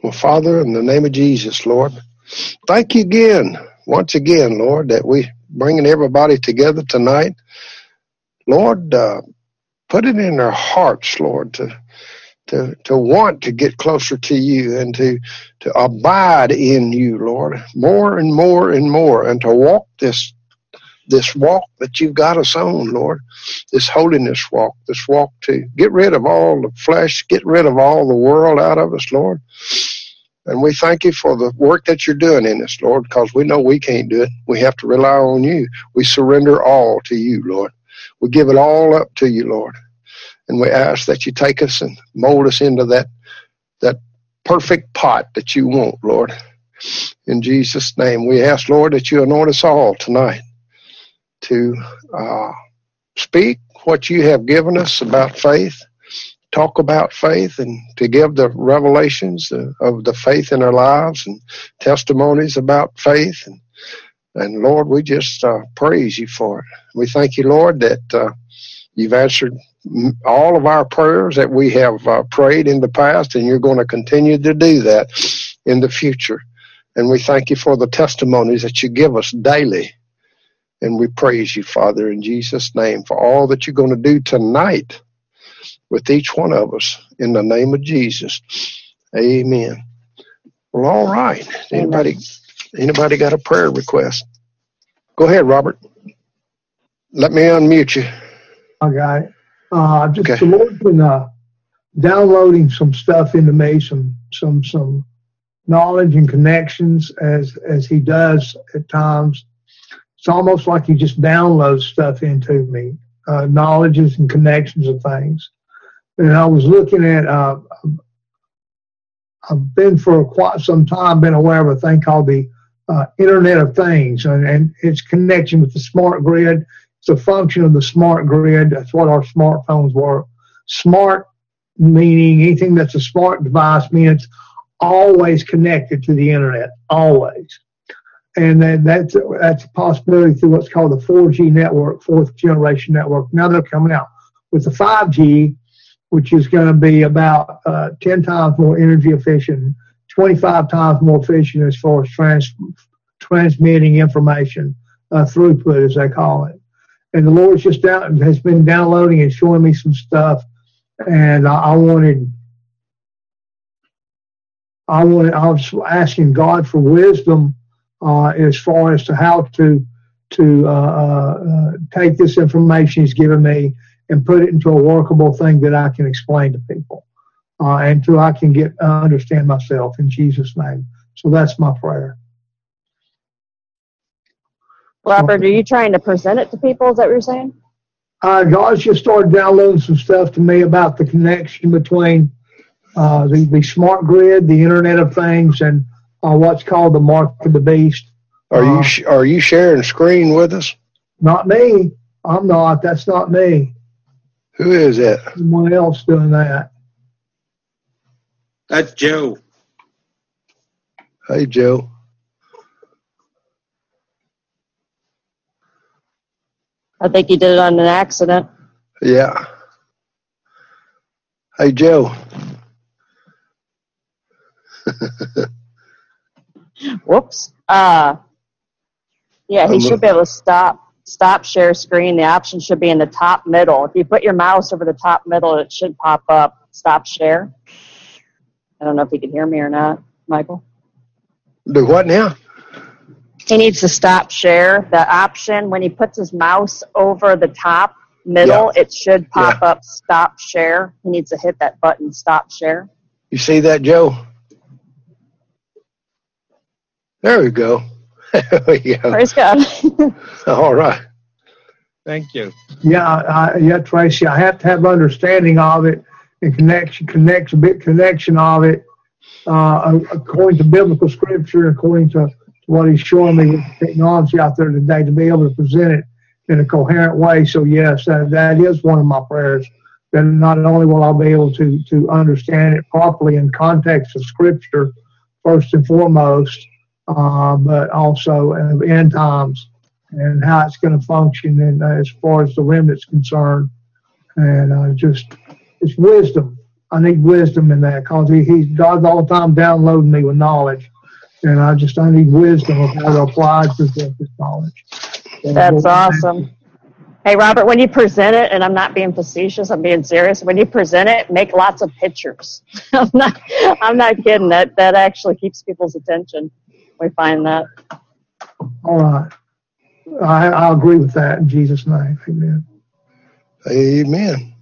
Well, Father, in the name of Jesus, Lord, thank you again, once again, Lord, that we bringing everybody together tonight. Lord, put it in their hearts, Lord, to want to get closer to you and to abide in you, Lord, more and more and more, and to walk this walk that you've got us on, Lord, this holiness walk, this walk to get rid of all the flesh, get rid of all the world out of us, Lord. And we thank you for the work that you're doing in us, Lord, because we know we can't do it. We have to rely on you. We surrender all to you, Lord. We give it all up to you, Lord. And we ask that you take us and mold us into that perfect pot that you want, Lord. In Jesus' name, we ask, Lord, that you anoint us all tonight to speak what you have given us about faith, talk about faith, and to give the revelations of the faith in our lives and testimonies about faith. And Lord, we just praise you for it. We thank you, Lord, that you've answered all of our prayers that we have prayed in the past, and you're going to continue to do that in the future. And we thank you for the testimonies that you give us daily. And we praise you, Father, in Jesus' name, for all that you're going to do tonight with each one of us, in the name of Jesus. Amen. Well, all right. Anybody got a prayer request? Go ahead, Robert. Let me unmute you. Okay. The Lord's been downloading some stuff into me, some knowledge and connections as He does at times. It's almost like He just downloads stuff into me, knowledges and connections of things. And I was looking at, I've been for quite some time been aware of a thing called the Internet of Things, and its connection with the smart grid. It's a function of the smart grid. That's what our smartphones were. Smart meaning anything that's a smart device, meaning it's always connected to the internet, always. And then that's a possibility through what's called the 4G network, fourth generation network. Now they're coming out with the 5G, which is going to be about 10 times more energy efficient, 25 times more efficient as far as transmitting information, throughput, as they call it. And the Lord's just has been downloading and showing me some stuff, and I was asking God for wisdom as far as to how to take this information He's given me and put it into a workable thing that I can explain to people, and until I can understand myself in Jesus' name. So that's my prayer. Robert, are you trying to present it to people? Is that what you're saying? God's just started downloading some stuff to me about the connection between the smart grid, the Internet of Things, and what's called the mark of the beast. Are you sharing screen with us? Not me. I'm not. That's not me. Who is that? Someone else doing that. That's Joe. Hey, Joe. I think he did it on an accident. Yeah. Hey, Joe. Whoops. Yeah, he should be able to stop share screen. The option should be in the top middle. If you put your mouse over the top middle, it should pop up stop share. I don't know if you can hear me or not, Michael. Do what now? He needs to stop share. The option, when he puts his mouse over the top middle, it should pop up stop share. He needs to hit that button, stop share. You see that, Joe? There we go. There we go. Praise God. All right. Thank you. Yeah, Tracy, I have to have understanding of it and connection of it according to biblical scripture, according to what He's showing me with the technology out there today, to be able to present it in a coherent way. So yes, that is one of my prayers. That not only will I be able to understand it properly in context of scripture, first and foremost, but also in end times and how it's going to function, and as far as the remnant's concerned, and it's wisdom. I need wisdom in that, because God's all the time downloading me with knowledge, and I need wisdom of how to apply to this knowledge. That's awesome. Hey, Robert, when you present it, and I'm not being facetious, I'm being serious. When you present it, make lots of pictures. I'm not kidding. That actually keeps people's attention. We find that. All right. I agree with that in Jesus' name. Amen. Amen.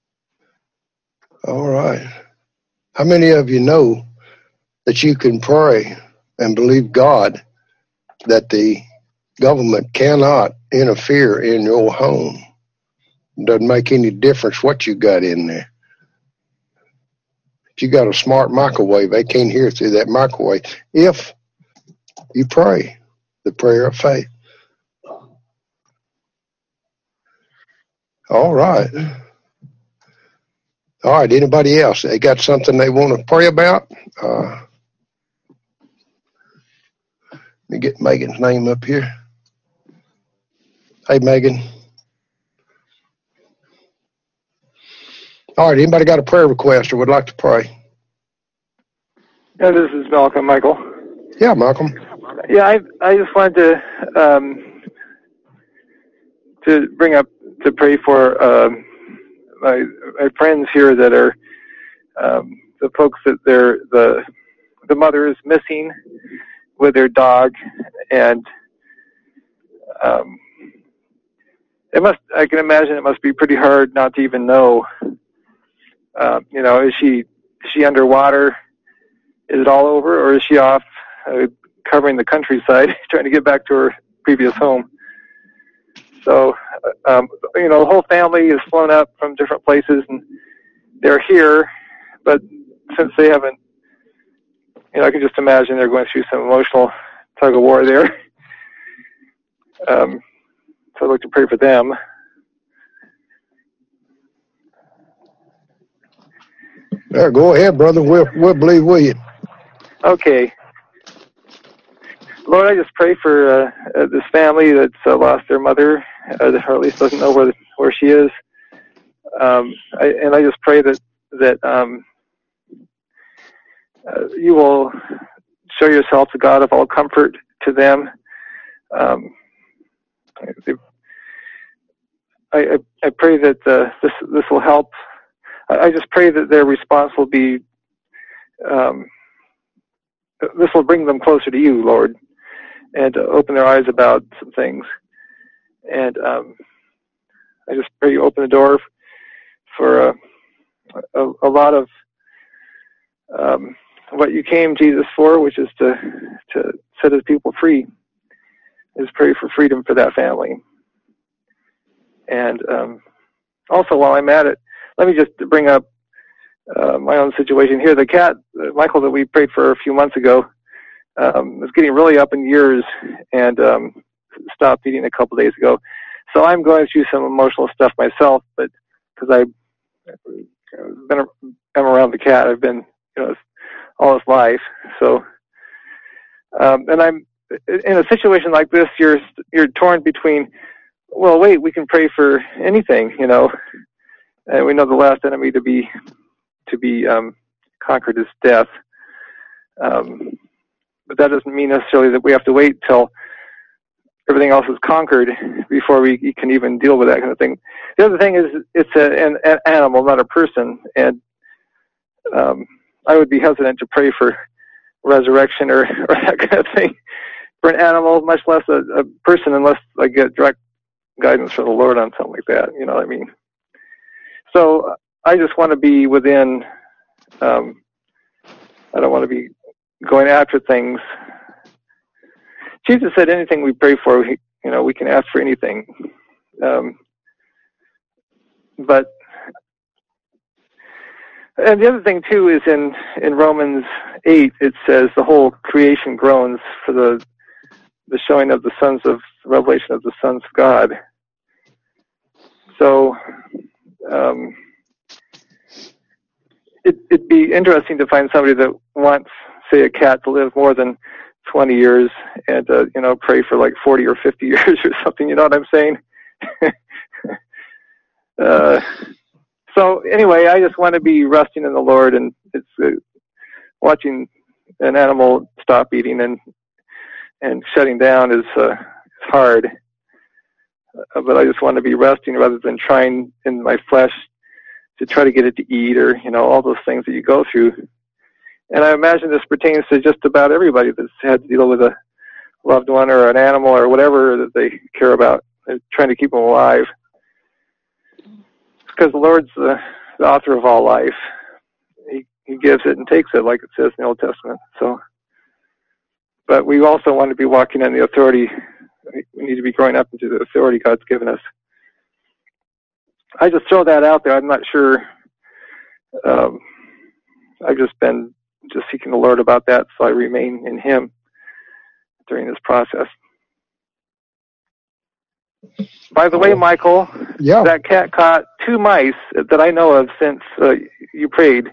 All right. How many of you know that you can pray and believe God that the government cannot interfere in your home? It doesn't make any difference what you got in there. If you got a smart microwave, they can't hear through that microwave if you pray the prayer of faith. All right. All right, anybody else? They got something they want to pray about? Let me get Megan's name up here. Hey, Megan. All right, anybody got a prayer request or would like to pray? Yeah, this is Malcolm, Michael. Yeah, Malcolm. Yeah, I just wanted to bring up, to pray for my friends here that are the folks that the mother is missing with their dog, and I can imagine it must be pretty hard not to even know. Is she underwater? Is it all over, or is she off covering the countryside, trying to get back to her previous home? So, the whole family is flown up from different places, and they're here, but since they haven't, I can just imagine they're going through some emotional tug of war there. So I'd like to pray for them. Yeah, go ahead, brother. We'll believe with you. Okay. Lord, I just pray for this family that's lost their mother, or at least doesn't know where she is. I just pray that you will show yourself the God of all comfort to them. I pray that this will help. I just pray that their response will be, this will bring them closer to you, Lord, and open their eyes about some things. And I just pray you open the door for a lot of what you came, Jesus, for, which is to set his people free. I just pray for freedom for that family. And also, while I'm at it, let me just bring up my own situation here. The cat, Michael, that we prayed for a few months ago, was getting really up in years and stopped eating a couple days ago. So I'm going through some emotional stuff myself, but because I'm around the cat, I've been, all his life. So, and I'm in a situation like this. You're torn between, well, wait, we can pray for anything, and we know the last enemy to be conquered is death. But that doesn't mean necessarily that we have to wait till everything else is conquered before we can even deal with that kind of thing. The other thing is it's an animal, not a person, and I would be hesitant to pray for resurrection or that kind of thing for an animal, much less a person, unless I get direct guidance from the Lord on something like that. You know what I mean? So I just want to be within. I don't want to be going after things. Jesus said, "Anything we pray for, we can ask for anything." And the other thing too is in Romans 8, it says the whole creation groans for the showing of the revelation of the sons of God. So it'd be interesting to find somebody that wants, say, a cat to live more than 20 years and pray for like 40 or 50 years or something. You know what I'm saying? So anyway, I just want to be resting in the Lord, and it's watching an animal stop eating and shutting down is hard. But I just want to be resting rather than trying in my flesh to try to get it to eat, or all those things that you go through. And I imagine this pertains to just about everybody that's had to deal with a loved one or an animal or whatever that they care about. They're trying to keep them alive. Because the Lord's the author of all life. He gives it and takes it, like it says in the Old Testament. So, but we also want to be walking in the authority. We need to be growing up into the authority God's given us. I just throw that out there. I'm not sure. I've just been seeking the Lord about that, so I remain in Him during this process. By the way, Michael, that cat caught 2 mice that I know of since you prayed.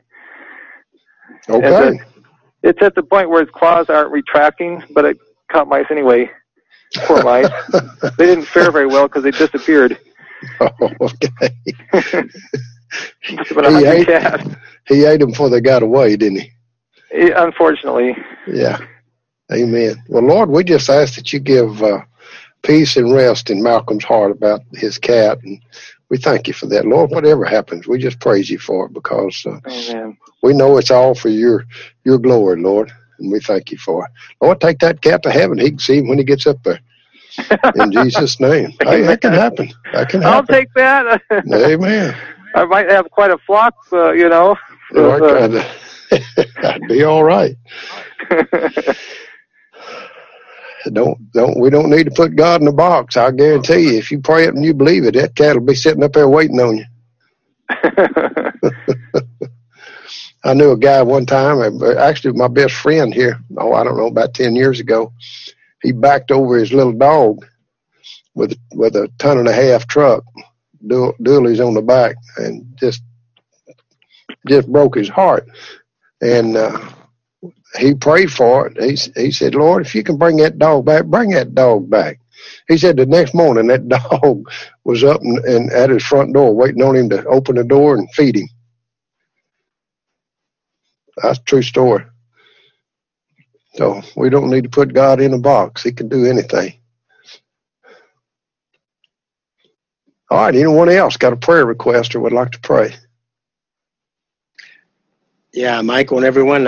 Okay. It's at the point where its claws aren't retracting, but it caught mice anyway. Poor mice. They didn't fare very well because they disappeared. Oh, okay. Just about 100 cats. He ate them before they got away, didn't he? Unfortunately. Yeah. Amen. Well, Lord, we just ask that you give peace and rest in Malcolm's heart about his cat, and we thank you for that. Lord, whatever happens, we just praise you for it, because we know it's all for your glory, Lord, and we thank you for it. Lord, take that cat to heaven. He can see him when he gets up there. In Jesus' name. Hey, that can happen. That can happen. I'll take that. Amen. I might have quite a flock, That'd be all right. We don't need to put God in a box. I guarantee you, if you pray it and you believe it, that cat will be sitting up there waiting on you. I knew a guy one time, actually my best friend here, I don't know, about 10 years ago. He backed over his little dog with a 1.5-ton truck, dualies on the back, and just broke his heart. And he prayed for it. He said, Lord, if you can bring that dog back, bring that dog back. He said the next morning that dog was up and at his front door waiting on him to open the door and feed him. That's a true story. So we don't need to put God in a box. He can do anything. All right, anyone else got a prayer request or would like to pray? Yeah, Michael and everyone.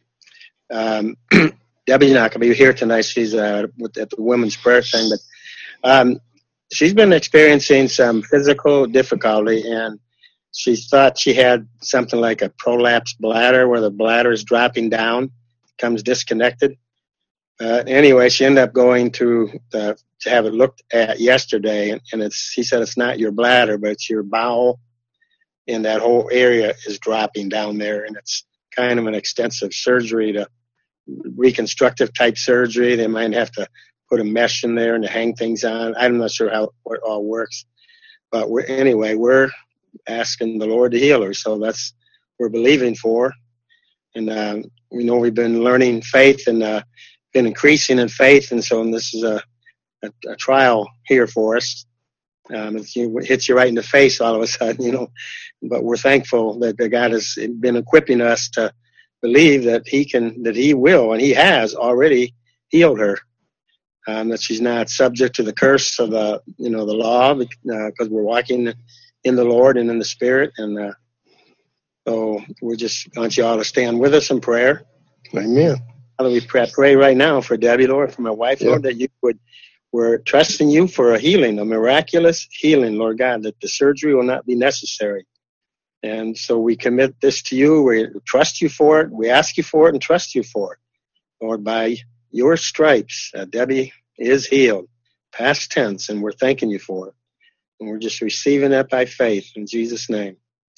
Debbie's not going to be here tonight. She's at the women's prayer thing, but she's been experiencing some physical difficulty, and she thought she had something like a prolapsed bladder, where the bladder is dropping down, becomes disconnected. Anyway, she ended up going to have it looked at yesterday, and he said it's not your bladder, but it's your bowel, and that whole area is dropping down there, and it's kind of an extensive surgery, reconstructive type surgery. They might have to put a mesh in there and to hang things on. I'm not sure how it all works, but we're asking the Lord to heal her, so that's what we're believing for. And we know we've been learning faith and been increasing in faith, and so this is a trial here for us. It hits you right in the face all of a sudden, But we're thankful that God has been equipping us to believe that He will, and He has already healed her. That she's not subject to the curse of the law, because we're walking in the Lord and in the Spirit. And so we just want you all to stand with us in prayer. Amen. Father, we pray right now for Debbie, Lord, for my wife, Lord, that we're trusting you for a healing, a miraculous healing, Lord God, that the surgery will not be necessary. And so we commit this to you. We trust you for it. We ask you for it and trust you for it. Lord, by your stripes, Debbie is healed, past tense, and we're thanking you for it. And we're just receiving that by faith in Jesus' name.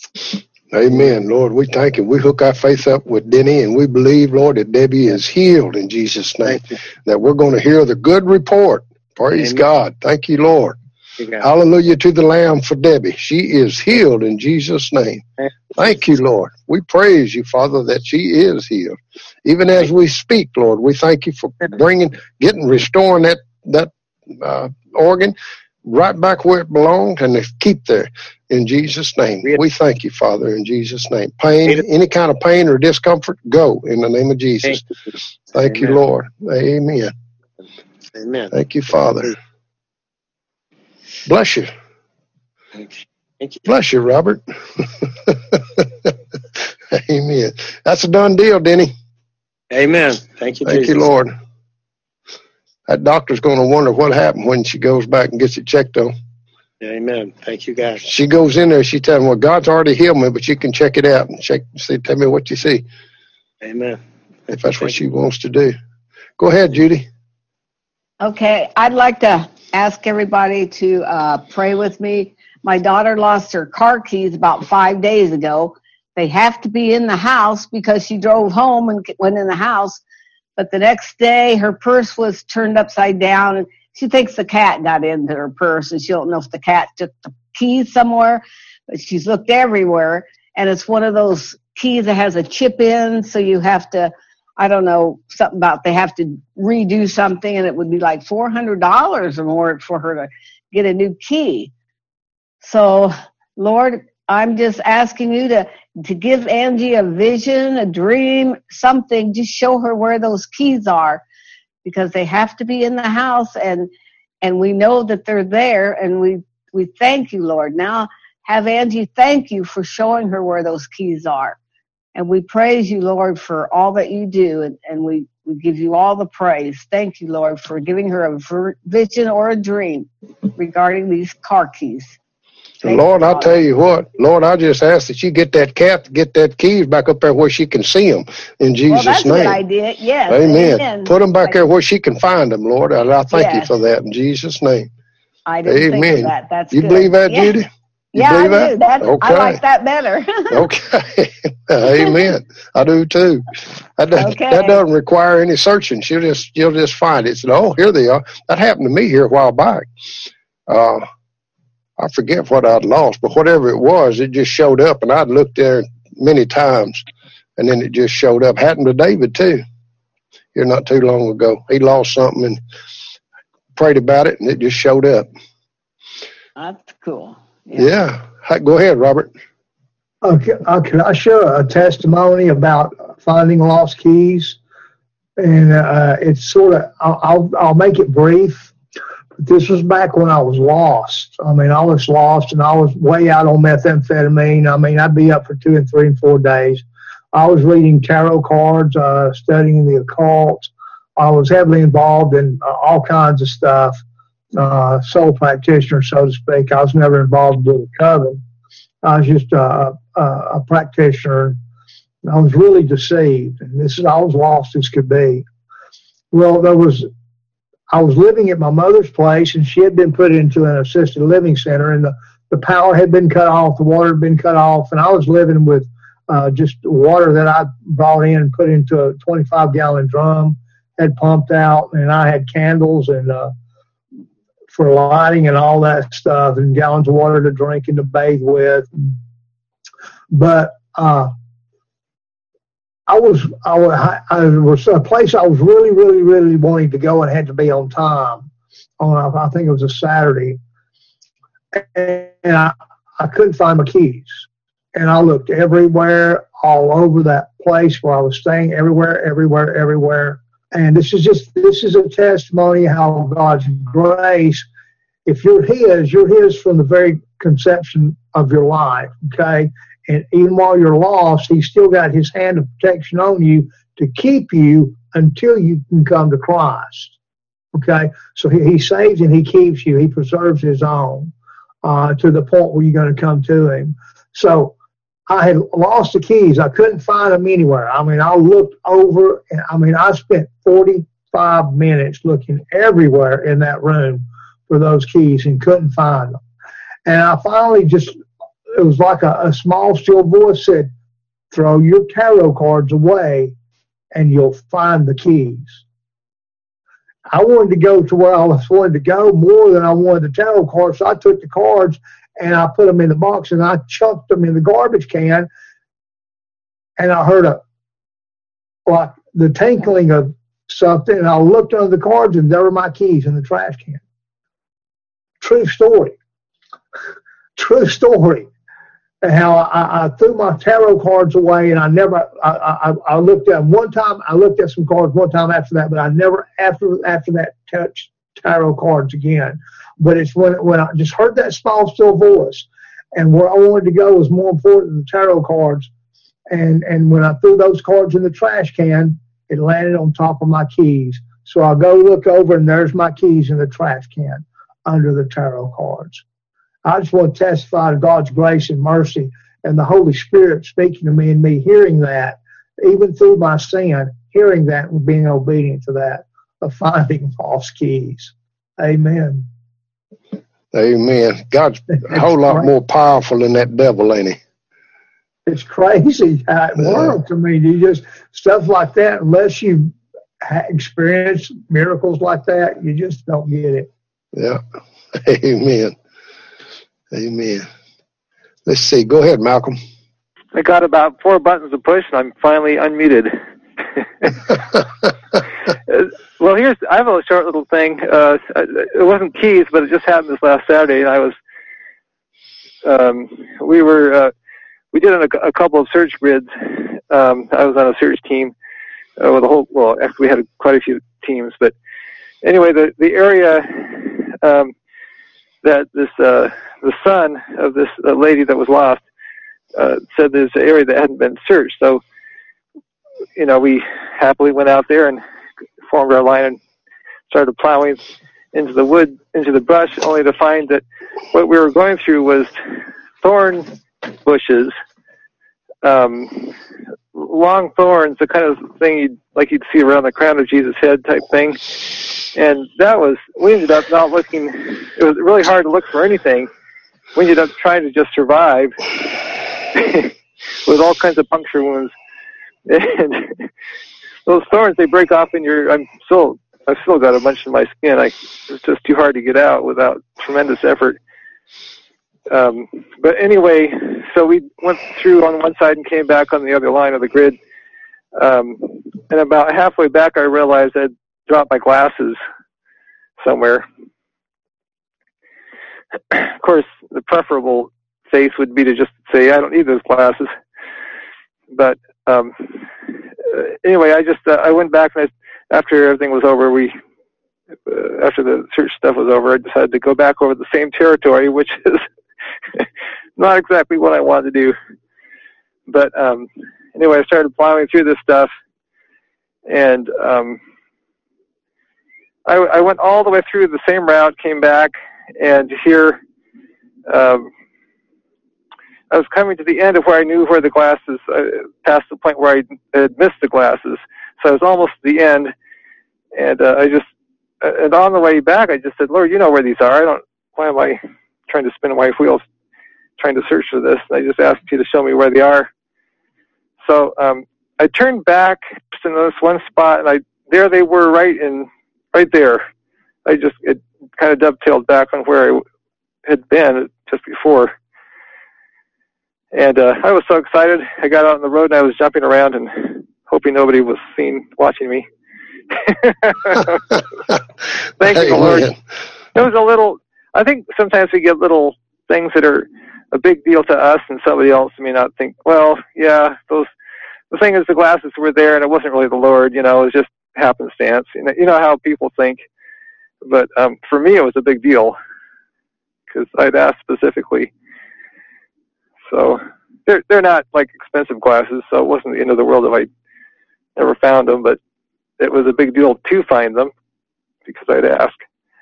Amen, Lord. We thank you. We hook our faith up with Denny, and we believe, Lord, that Debbie is healed in Jesus' name, that we're going to hear the good report. Praise Amen. God. Thank you, Lord. Hallelujah to the Lamb for Debbie. She is healed in Jesus' name. Thank you, Lord. We praise you, Father, that she is healed. Even as we speak, Lord, we thank you for restoring that organ. right back where it belongs and to keep there. In Jesus' name, we thank you, Father, in Jesus' name. Pain, any kind of pain or discomfort, go in the name of Jesus. Thank you, Lord. Amen. Amen. Thank you, Father. Bless you. Thank you. Bless you, Robert. Amen. That's a done deal, Denny. Amen. Thank you, Thank Jesus. you, Lord. That doctor's going to wonder what happened when she goes back and gets it checked on. Amen. Thank you, God. She goes in there, she tells him, well, God's already healed me, but you can check it out and tell me what you see. Amen. If that's what she wants to do. Go ahead, Judy. Okay, I'd like to ask everybody to pray with me. My daughter lost her car keys about 5 days ago. They have to be in the house because she drove home and went in the house. But the next day, her purse was turned upside down, and she thinks the cat got into her purse, and she don't know if the cat took the keys somewhere, but she's looked everywhere, and it's one of those keys that has a chip in, so you have to, I don't know, something about they have to redo something, and it would be like $400 or more for her to get a new key. So, Lord, I'm just asking you to give Angie a vision, a dream, something. Just show her where those keys are, because they have to be in the house, and we know that they're there, and we thank you, Lord. Now have Angie thank you for showing her where those keys are. And we praise you, Lord, for all that you do, and we give you all the praise. Thank you, Lord, for giving her a vision or a dream regarding these car keys. Lord, I tell you what, Lord, I just ask that you get that cat, get that keys back up there where she can see them in Jesus' that's name. a good idea. Yes. Amen. Put them back there where she can find them, Lord. And I thank you for that in Jesus' name. I didn't think of that. That's you good. believe that, Judy? You I that? do. That, okay. I like that better. Okay. Amen. I do too. That doesn't require any searching. You'll just find it. Oh, here they are. That happened to me here a while back. I forget what I'd lost, but whatever it was, it just showed up, and I'd looked there many times, and then it just showed up. Happened to David too. Here not too long ago, he lost something and prayed about it, and it just showed up. That's cool. Yeah. Go ahead, Robert. Okay, can I share a testimony about finding lost keys? And it's sort of, I'll make it brief. This was back when I was lost. I mean, I was lost, and I was way out on methamphetamine. I mean, I'd be up for 2 and 3 and 4 days. I was reading tarot cards, studying the occult. I was heavily involved in all kinds of stuff, soul practitioner, so to speak. I was never involved with a coven. I was just a practitioner. I was really deceived, and I was lost as could be. Well, I was living at my mother's place, and she had been put into an assisted living center, and the power had been cut off, the water had been cut off, and I was living with just water that I brought in and put into a 25-gallon drum, had pumped out, and I had candles and for lighting and all that stuff, and gallons of water to drink and to bathe with. But I was a place I was really, really, really wanting to go, and had to be on time. I think it was a Saturday, and I couldn't find my keys. And I looked everywhere, all over that place where I was staying, everywhere. And this is a testimony how God's grace, if you're His from the very conception of your life, okay? And even while you're lost, He's still got His hand of protection on you to keep you until you can come to Christ. Okay? So He saves and He keeps you. He preserves His own to the point where you're going to come to Him. So I had lost the keys. I couldn't find them anywhere. I mean, I looked over, and I spent 45 minutes looking everywhere in that room for those keys and couldn't find them. And I finally it was like a small, still voice said, throw your tarot cards away and you'll find the keys. I wanted to go to where I wanted to go more than I wanted the tarot cards. So I took the cards and I put them in the box and I chucked them in the garbage can. And I heard like the tinkling of something. And I looked under the cards and there were my keys in the trash can. true story. True story. How I threw my tarot cards away, and I looked at them one time. I looked at some cards one time after that, but I never after that touched tarot cards again. But it's when I just heard that small, still voice, and where I wanted to go was more important than the tarot cards. And when I threw those cards in the trash can, it landed on top of my keys. So I go look over, and there's my keys in the trash can under the tarot cards. I just want to testify to God's grace and mercy and the Holy Spirit speaking to me and me hearing that, even through my sin, hearing that and being obedient to that, of finding false keys. Amen. Amen. God's a whole lot more powerful than that devil, ain't he? It's crazy how it works. I mean, you just, stuff like that, unless you experience miracles like that, you just don't get it. Yeah. Amen. Amen. Let's see. Go ahead, Malcolm. I got about 4 buttons to push, and I'm finally unmuted. Well, I have a short little thing. It wasn't keys, but it just happened this last Saturday, and I was, we did a couple of search grids. I was on a search team with actually we had quite a few teams, but anyway, the area that the son of this lady that was lost said there's an area that hadn't been searched. So, we happily went out there and formed our line and started plowing into the brush, only to find that what we were going through was thorn bushes, long thorns, the kind of thing you'd see around the crown of Jesus' head type thing. And we ended up not looking, it was really hard to look for anything. We ended up trying to just survive with all kinds of puncture wounds. And those thorns, they break off in I've still got a bunch in my skin. It's just too hard to get out without tremendous effort. But anyway, so we went through on one side and came back on the other line of the grid. And about halfway back, I realized I'd dropped my glasses somewhere. Of course, the preferable face would be to just say, I don't need those glasses. But anyway, I went back, and after everything was over, after the search stuff was over, I decided to go back over the same territory, which is not exactly what I wanted to do. But anyway, I started plowing through this stuff, and I went all the way through the same route, came back, and here I was coming to the end of where I knew where the glasses, past the point where I had missed the glasses. So I was almost at the end, and and on the way back, I just said, Lord, you know where these are. Why am I trying to spin my wheels trying to search for this? And I just asked you to show me where they are. So I turned back just in this one spot, and there they were right there. It kind of dovetailed back on where I had been just before. And I was so excited. I got out on the road, and I was jumping around and hoping nobody was watching me. Thank you, Lord. It was I think sometimes we get little things that are a big deal to us, and somebody else may not think, well, yeah, the thing is the glasses were there, and it wasn't really the Lord, it was just happenstance. You know how people think. But for me, it was a big deal because I'd asked specifically. So they're not like expensive glasses, so it wasn't the end of the world if I never found them, but it was a big deal to find them because I'd asked.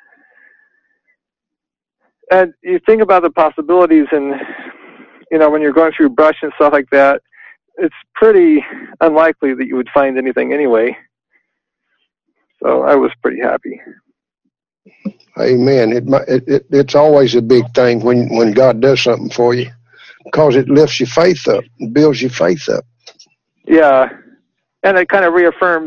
And you think about the possibilities, and when you're going through brush and stuff like that, it's pretty unlikely that you would find anything anyway. So I was pretty happy. Amen. It's always a big thing when God does something for you, because it lifts your faith up, and builds your faith up. Yeah, and it kind of reaffirms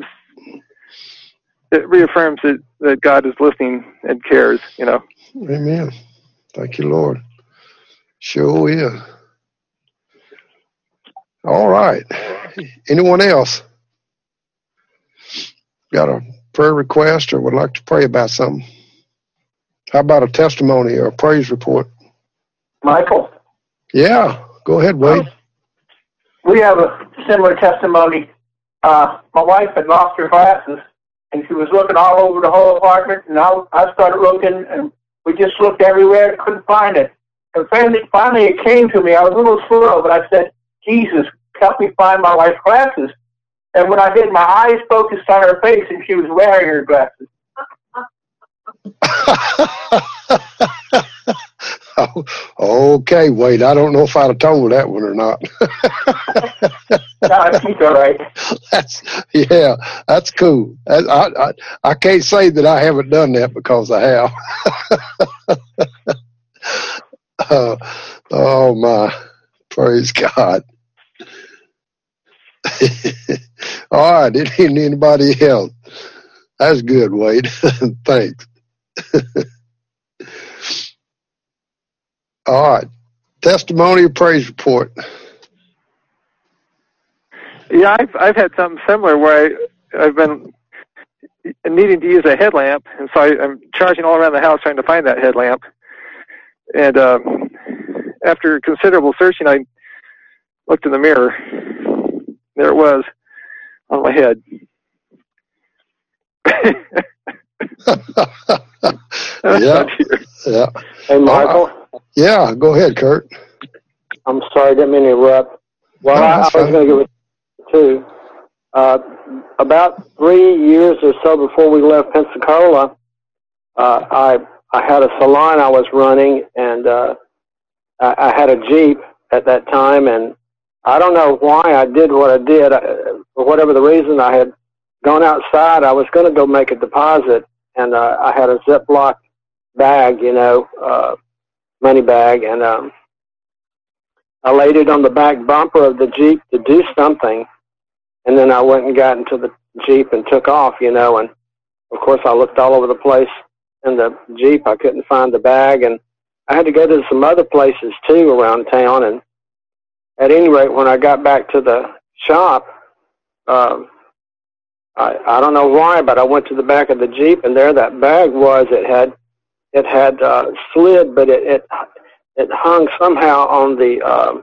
that God is listening and cares. Amen. Thank you, Lord. Sure is. All right. Anyone else got a prayer request or would like to pray about something? How about a testimony or a praise report? Michael? Yeah, go ahead, Wade. We have a similar testimony. My wife had lost her glasses, and she was looking all over the whole apartment, and I started looking, and we just looked everywhere and couldn't find it. And finally it came to me. I was a little slow, but I said, Jesus, help me find my wife's glasses. And when I did, my eyes focused on her face, and she was wearing her glasses. Okay, Wade. I don't know if I'd have told that one or not. No, she's all right. That's cool. I can't say that I haven't done that because I have. Oh my, praise God. All right, anybody else? That's good, Wade. Thanks. All right, testimony or praise report. Yeah, I've had something similar where I've been needing to use a headlamp, and so I'm charging all around the house trying to find that headlamp. And after considerable searching, I looked in the mirror. There it was on my head. Yeah. Hey, Michael. Yeah, go ahead, Kurt. I'm sorry, didn't mean to interrupt. Well, I was going to give it two. About 3 years or so before we left Pensacola, I had a salon I was running, and I had a Jeep at that time, and I don't know why I did what I did. For whatever the reason, I had gone outside. I was going to go make a deposit, and I had a Ziploc bag, money bag, and I laid it on the back bumper of the Jeep to do something, and then I went and got into the Jeep and took off, and of course I looked all over the place in the Jeep. I couldn't find the bag, and I had to go to some other places too around town, and at any rate, when I got back to the shop, I don't know why, but I went to the back of the Jeep, and there that bag was. It had slid, but it hung somehow on the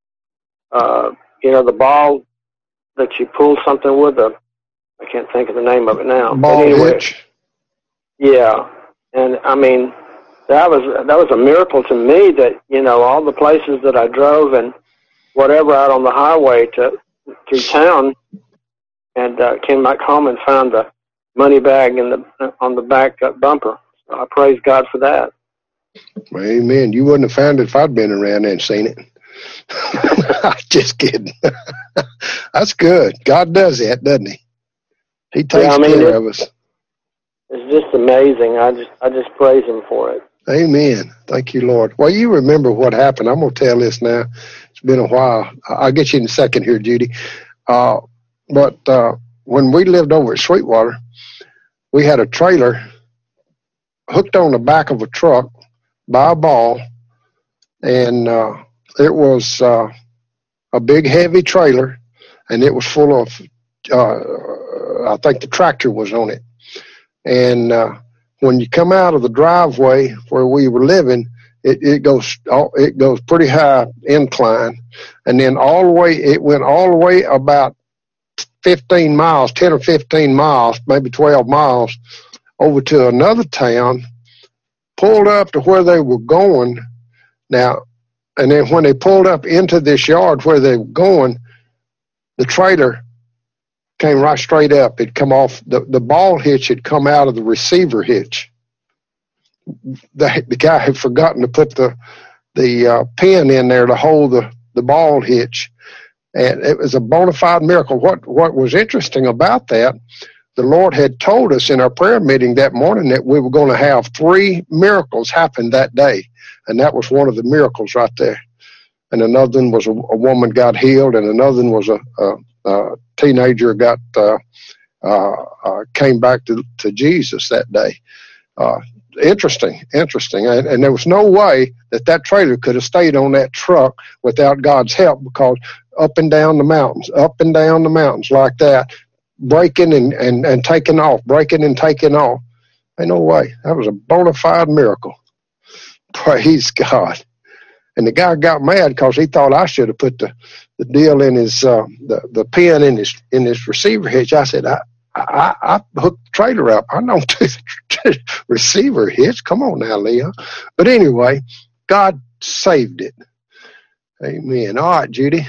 the ball that you pull something with. I can't think of the name of it now. Ball hitch. Yeah, and I mean that was a miracle to me that all the places that I drove and whatever out on the highway through town, and came back home and found the money bag on the back bumper. So I praise God for that. Amen. You wouldn't have found it if I'd been around and seen it. Just kidding. That's good. God does that, doesn't he? He takes care of us. It's just amazing. I just praise him for it. Amen. Thank you, Lord. Well, you remember what happened. I'm going to tell this now. It's been a while. I'll get you in a second here, Judy. But when we lived over at Sweetwater, we had a trailer hooked on the back of a truck by a ball, and it was a big, heavy trailer, and it was full of, I think the tractor was on it. And when you come out of the driveway where we were living, it goes pretty high incline, and then it went all the way about 15 miles, 10 or 15 miles, maybe 12 miles, over to another town, pulled up to where they were going. Now, and then when they pulled up into this yard where they were going, the trailer came right straight up. It'd come off, the ball hitch had come out of the receiver hitch. The guy had forgotten to put the pin in there to hold the ball hitch. And it was a bona fide miracle. What was interesting about that, the Lord had told us in our prayer meeting that morning that we were going to have 3 miracles happen that day. And that was one of the miracles right there. And another one was a woman got healed, and another one was a teenager came back to Jesus that day. Interesting. And there was no way that trailer could have stayed on that truck without God's help, because up and down the mountains like that, breaking and taking off, breaking and taking off. Ain't no way. That was a bona fide miracle. Praise God. And the guy got mad because he thought I should have put the deal in his the pin in his receiver hitch. I said, I hooked the trailer up. I don't do the receiver hitch. Come on now, Leon. But anyway, God saved it. Amen. All right, Judy.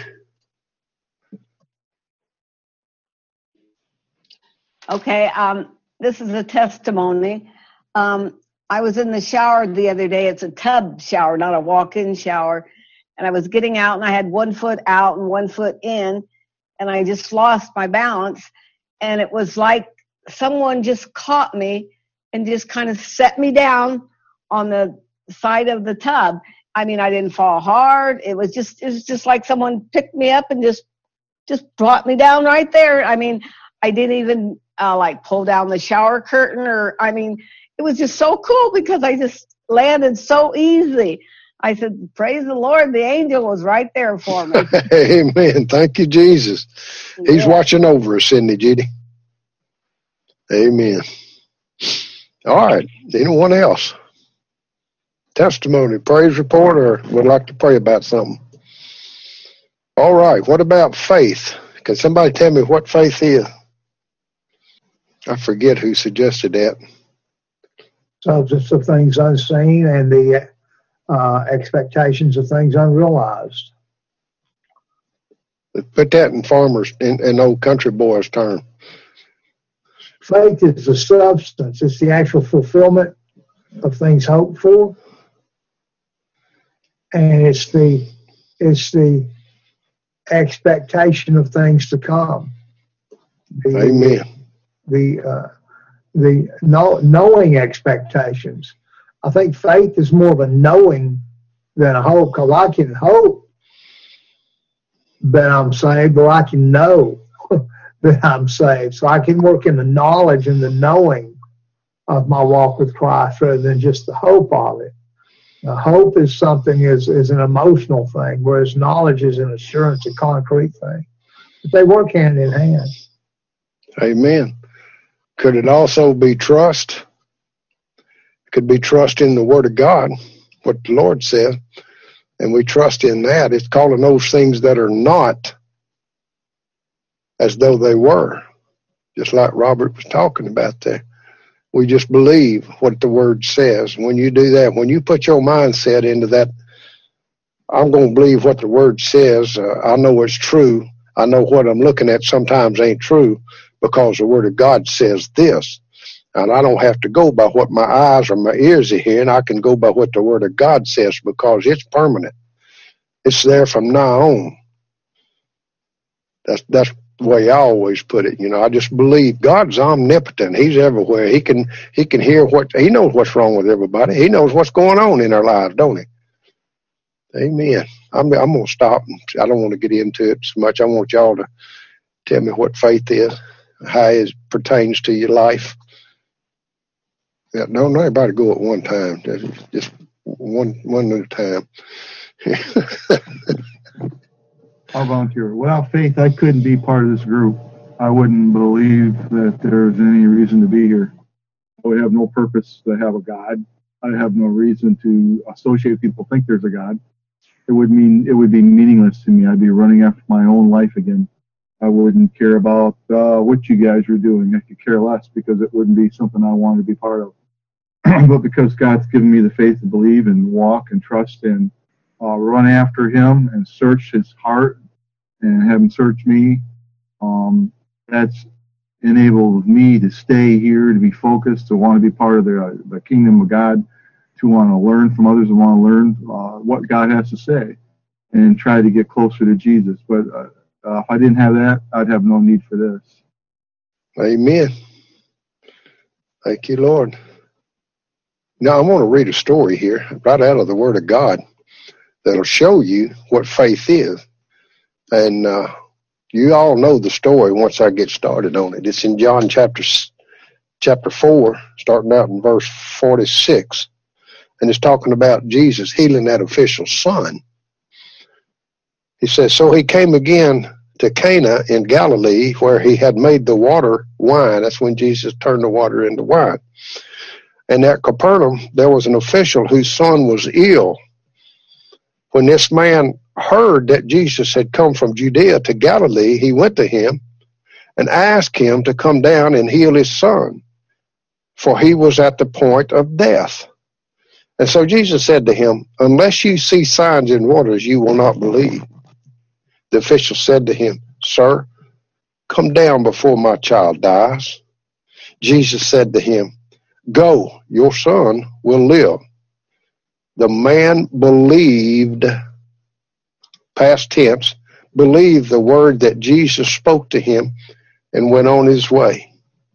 Okay, this is a testimony. I was in the shower the other day. It's a tub shower, not a walk-in shower. And I was getting out, and I had 1 foot out and 1 foot in, and I just lost my balance. And it was like someone just caught me and just kind of set me down on the side of the tub. I mean, I didn't fall hard. It was just like someone picked me up and just brought me down right there. I mean, I didn't even like pull down the shower curtain it was just so cool because I just landed so easy. I said, praise the Lord, the angel was right there for me. Amen. Thank you, Jesus. Yeah. He's watching over us, isn't he, Judy? Amen. All right. Anyone else? Testimony, praise report, or would like to pray about something? All right. What about faith? Can somebody tell me what faith is? I forget who suggested that. Substance of things unseen and the expectations of things unrealized. Put that in farmers, in old country boys' term. Faith is the substance. It's the actual fulfillment of things hoped for. And it's the expectation of things to come. Amen. The knowing expectations. I think faith is more of a knowing than a hope, because I can hope that I'm saved, or I can know that I'm saved. So I can work in the knowledge and the knowing of my walk with Christ rather than just the hope of it. Hope is something is an emotional thing, whereas knowledge is an assurance, a concrete thing. But they work hand in hand. Amen. Could it also be trust? It could be trust in the Word of God, what the Lord said, and we trust in that. It's calling those things that are not as though they were, just like Robert was talking about there. We just believe what the Word says. When you do that, when you put your mindset into that, I'm going to believe what the Word says. I know it's true. I know what I'm looking at sometimes ain't true, because the Word of God says this. And I don't have to go by what my eyes or my ears are hearing. I can go by what the Word of God says, because it's permanent. It's there from now on. That's the way I always put it. You know, I just believe God's omnipotent. He's everywhere. He can hear he knows what's wrong with everybody. He knows what's going on in our lives, don't he? Amen. I'm going to stop. I don't want to get into it so much. I want y'all to tell me what faith is, how it pertains to your life. Yeah, don't everybody go at one time. Just one at a time. I'll volunteer. Without faith, I couldn't be part of this group. I wouldn't believe that there's any reason to be here. I would have no purpose to have a God. I have no reason to associate people think there's a God. It would be meaningless to me. I'd be running after my own life again. I wouldn't care about what you guys were doing. I could care less, because it wouldn't be something I wanted to be part of. But because God's given me the faith to believe and walk and trust and run after Him and search His heart and have Him search me, that's enabled me to stay here, to be focused, to want to be part of the kingdom of God, to want to learn from others, and want to learn what God has to say and try to get closer to Jesus. But if I didn't have that, I'd have no need for this. Amen. Thank you, Lord. Now, I want to read a story here right out of the Word of God that'll show you what faith is. And you all know the story once I get started on it. It's in John chapter 4, starting out in verse 46. And it's talking about Jesus healing that official's son. He says, so he came again to Cana in Galilee, where he had made the water wine. That's when Jesus turned the water into wine. And at Capernaum, there was an official whose son was ill. When this man heard that Jesus had come from Judea to Galilee, he went to him and asked him to come down and heal his son, for he was at the point of death. And so Jesus said to him, unless you see signs and wonders, you will not believe. The official said to him, Sir, come down before my child dies. Jesus said to him, Go, your son will live. The man believed, past tense, believed the word that Jesus spoke to him and went on his way.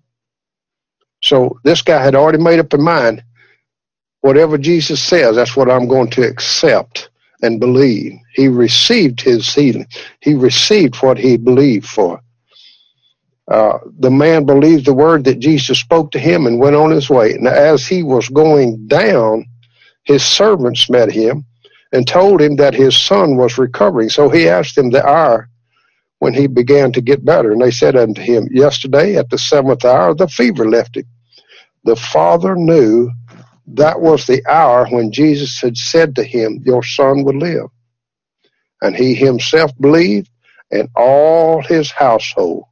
So this guy had already made up his mind, whatever Jesus says, that's what I'm going to accept and believe. He received his healing. He received what he believed for. The man believed the word that Jesus spoke to him and went on his way. And as he was going down, his servants met him and told him that his son was recovering. So he asked them the hour when he began to get better. And they said unto him, Yesterday at the 7th hour, the fever left him. The father knew that was the hour when Jesus had said to him, Your son will live. And he himself believed, and all his household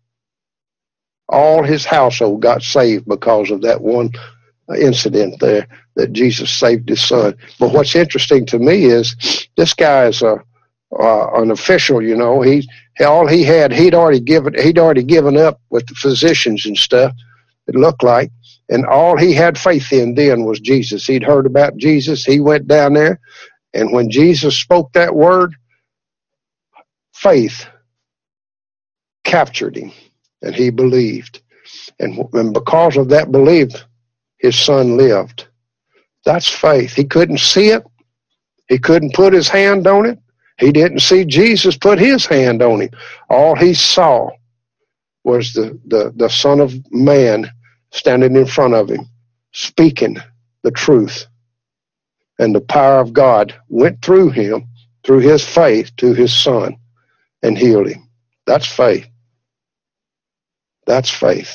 got saved because of that one incident there that Jesus saved his son. But what's interesting to me is this guy is an official, you know. He'd already given up with the physicians and stuff, it looked like. And all he had faith in then was Jesus. He'd heard about Jesus. He went down there. And when Jesus spoke that word, faith captured him. And he believed. And because of that belief, his son lived. That's faith. He couldn't see it. He couldn't put his hand on it. He didn't see Jesus put his hand on him. All he saw was the Son of Man standing in front of him, speaking the truth. And the power of God went through him, through his faith, to his son, and healed him. That's faith. That's faith.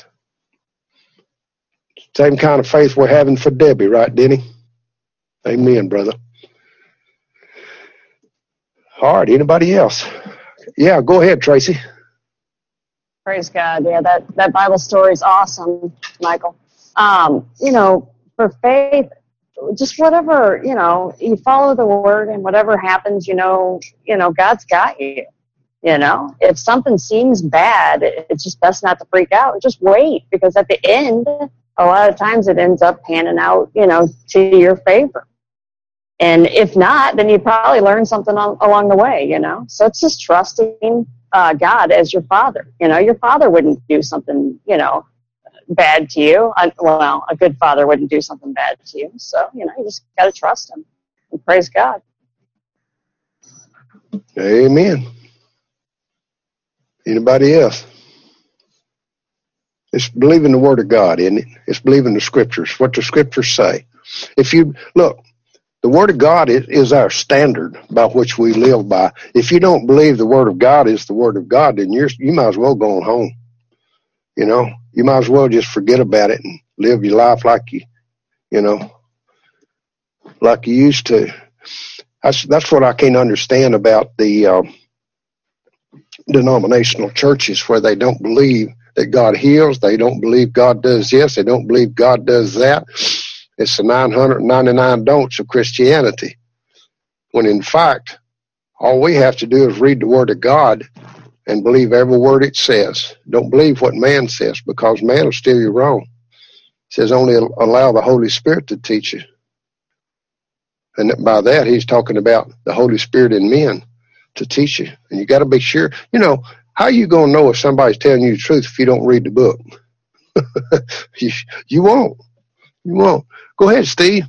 Same kind of faith we're having for Debbie, right, Denny? Amen, brother. All right, anybody else? Yeah, go ahead, Tracy. Praise God. Yeah, that Bible story is awesome, Michael. For faith, just whatever, you follow the word and whatever happens, God's got you. If something seems bad, it's just best not to freak out. Just wait, because at the end, a lot of times it ends up panning out, to your favor. And if not, then you probably learn something along the way, So it's just trusting God as your father. Your father wouldn't do something, bad to you. Well, a good father wouldn't do something bad to you. So, you just got to trust him and praise God. Amen. Anybody else? It's believing the word of God, isn't it? It's believing the scriptures, what the scriptures say. If you look, the word of God is our standard by which we live by. If you don't believe the word of God is the word of God, then you might as well go on home. You might as well just forget about it and live your life like like you used to. That's what I can't understand about the denominational churches, where they don't believe that God heals. They don't believe God does this. They don't believe God does that. It's the 999 don'ts of Christianity. When in fact, all we have to do is read the word of God and believe every word it says. Don't believe what man says, because man will steer you wrong. It says only allow the Holy Spirit to teach you. And by that, he's talking about the Holy Spirit in men to teach you. And you got to be sure. How are you going to know if somebody's telling you the truth if you don't read the book? You won't. You won't. Go ahead, Steve.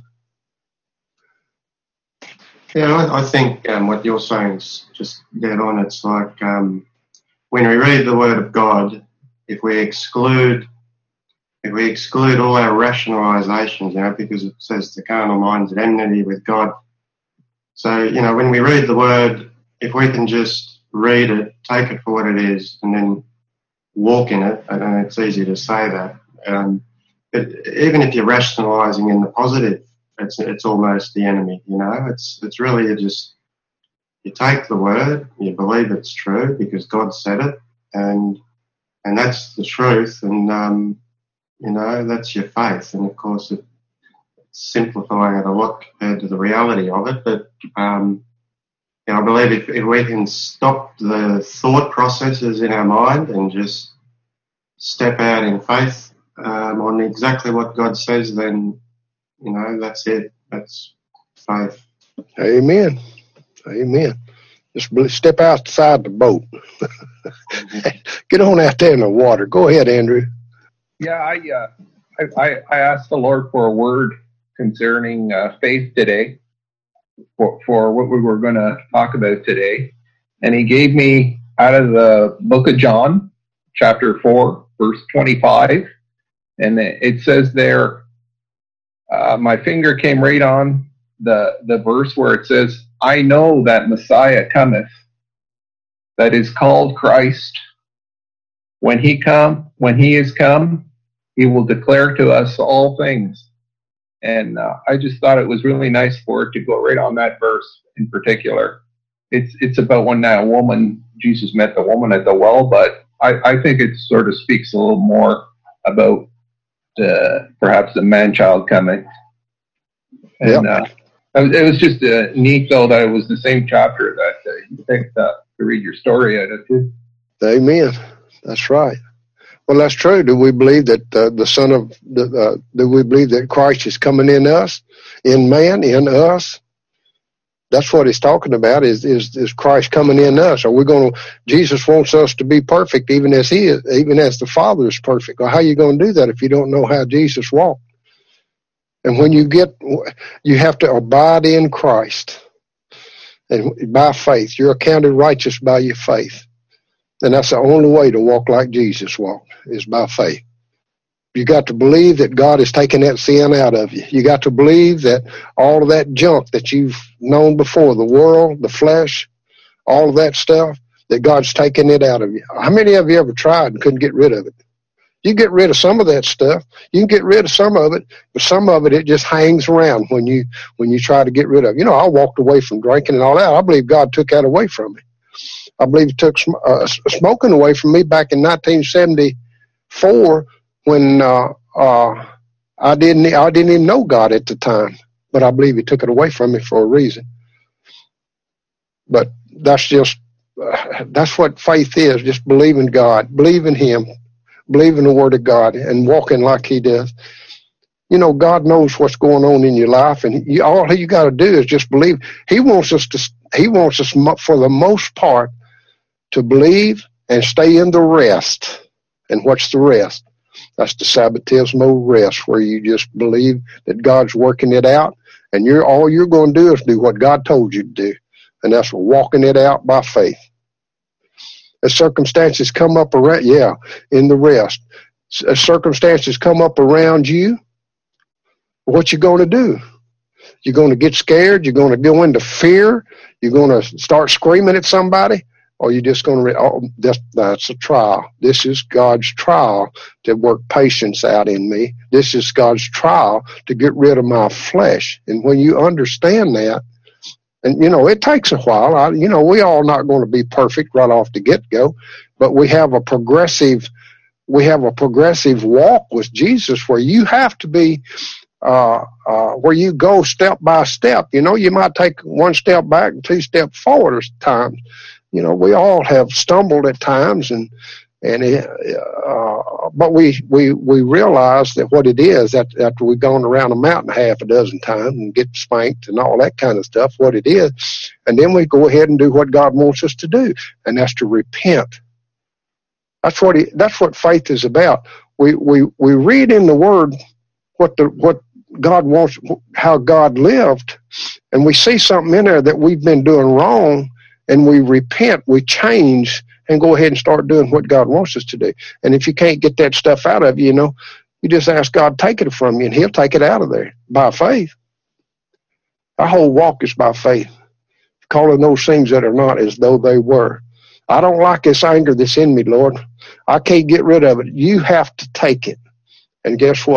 Yeah, I think what you're saying is just dead on. It's like when we read the Word of God, if we exclude all our rationalizations, because it says the carnal mind's at enmity with God. So, when we read the Word, if we can just read it, take it for what it is, and then walk in it, I know it's easy to say that, but even if you're rationalizing in the positive, it's almost the enemy, you know. It's really just, you take the word, you believe it's true because God said it, and that's the truth, and you know, that's your faith. And of course, it's simplifying it a lot compared to the reality of it. But you know, I believe if we can stop the thought processes in our mind and just step out in faith on exactly what God says, then, you know, that's it. That's faith. Amen. Amen. Just step outside the boat. Get on out there in the water. Go ahead, Andrew. Yeah, I asked the Lord for a word concerning faith today, for what we were going to talk about today. And he gave me out of the book of John, chapter 4, verse 25. And it says there, my finger came right on the verse where it says, I know that Messiah cometh, that is called Christ. When he is come, he will declare to us all things. And I just thought it was really nice for it to go right on that verse in particular. It's about when that woman, Jesus met the woman at the well, but I think it sort of speaks a little more about perhaps the man-child coming. And it was just neat, though, that it was the same chapter that you picked up to read your story out of, too. Amen. That's right. Well, that's true. Do we believe that do we believe that Christ is coming in us, in man, in us? That's what he's talking about, is Christ coming in us. Are we going to, Jesus wants us to be perfect even as he is, even as the Father is perfect. Well, how are you going to do that if you don't know how Jesus walked? And when you have to abide in Christ, and by faith. You're accounted righteous by your faith. And that's the only way to walk like Jesus walked, is by faith. You got to believe that God has taken that sin out of you. You got to believe that all of that junk that you've known before, the world, the flesh, all of that stuff, that God's taken it out of you. How many of you ever tried and couldn't get rid of it? You get rid of some of that stuff. You can get rid of some of it, but some of it just hangs around when you try to get rid of it. You know, I walked away from drinking and all that. I believe God took that away from me. I believe he took smoking away from me back in 1974 when I didn't even know God at the time. But I believe he took it away from me for a reason. But that's what faith is, just believing God, believing him, believing the word of God, and walking like he does. You know, God knows what's going on in your life, and all you got to do is just believe. He wants us for the most part to believe and stay in the rest. And what's the rest? That's the sabbatismal rest, where you just believe that God's working it out, and all you're going to do is do what God told you to do, and that's walking it out by faith. As circumstances come up around, in the rest. As circumstances come up around you, what you going to do? You're going to get scared? You're going to go into fear? You're going to start screaming at somebody? Or you're just going to, that's a trial. This is God's trial to work patience out in me. This is God's trial to get rid of my flesh. And when you understand that, and, you know, it takes a while. We all not going to be perfect right off the get-go, but we have a progressive walk with Jesus where you have to be, where you go step by step. You know, you might take one step back and two steps forward at times. You know, we all have stumbled at times, but we realize that what it is, that after we've gone around a mountain half a dozen times and get spanked and all that kind of stuff, what it is, and then we go ahead and do what God wants us to do, and that's to repent. That's what faith is about. We read in the Word what God wants, how God lived, and we see something in there that we've been doing wrong, and we repent, we change, and go ahead and start doing what God wants us to do. And if you can't get that stuff out of you, you just ask God to take it from you, and he'll take it out of there by faith. Our whole walk is by faith, calling those things that are not as though they were. I don't like this anger that's in me, Lord. I can't get rid of it. You have to take it. And guess what?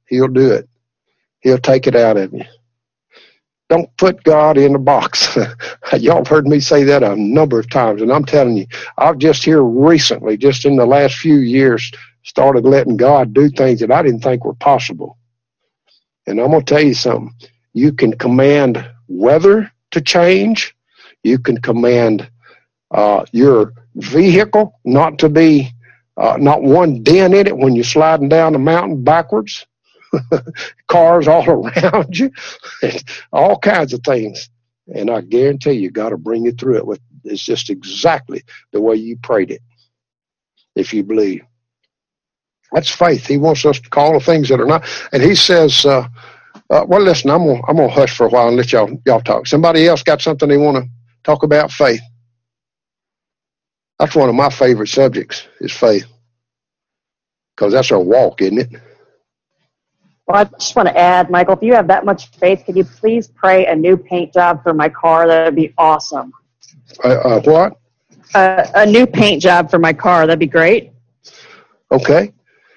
He'll do it. He'll take it out of you. Don't put God in a box. Y'all have heard me say that a number of times, and I'm telling you, I've just here recently, just in the last few years, started letting God do things that I didn't think were possible. And I'm going to tell you something. You can command weather to change. You can command your vehicle not to be, not one dent in it when you're sliding down the mountain backwards. Cars all around you, all kinds of things. And I guarantee you, God will bring you through it. It's just exactly the way you prayed it, if you believe. That's faith. He wants us to call the things that are not. And he says, well, listen, I'm gonna hush for a while and let y'all talk. Somebody else got something they want to talk about? Faith. That's one of my favorite subjects, is faith, because that's our walk, isn't it? Well, I just want to add, Michael, if you have that much faith, could you please pray a new paint job for my car? That would be awesome. What? A new paint job for my car. That'd be great. Okay.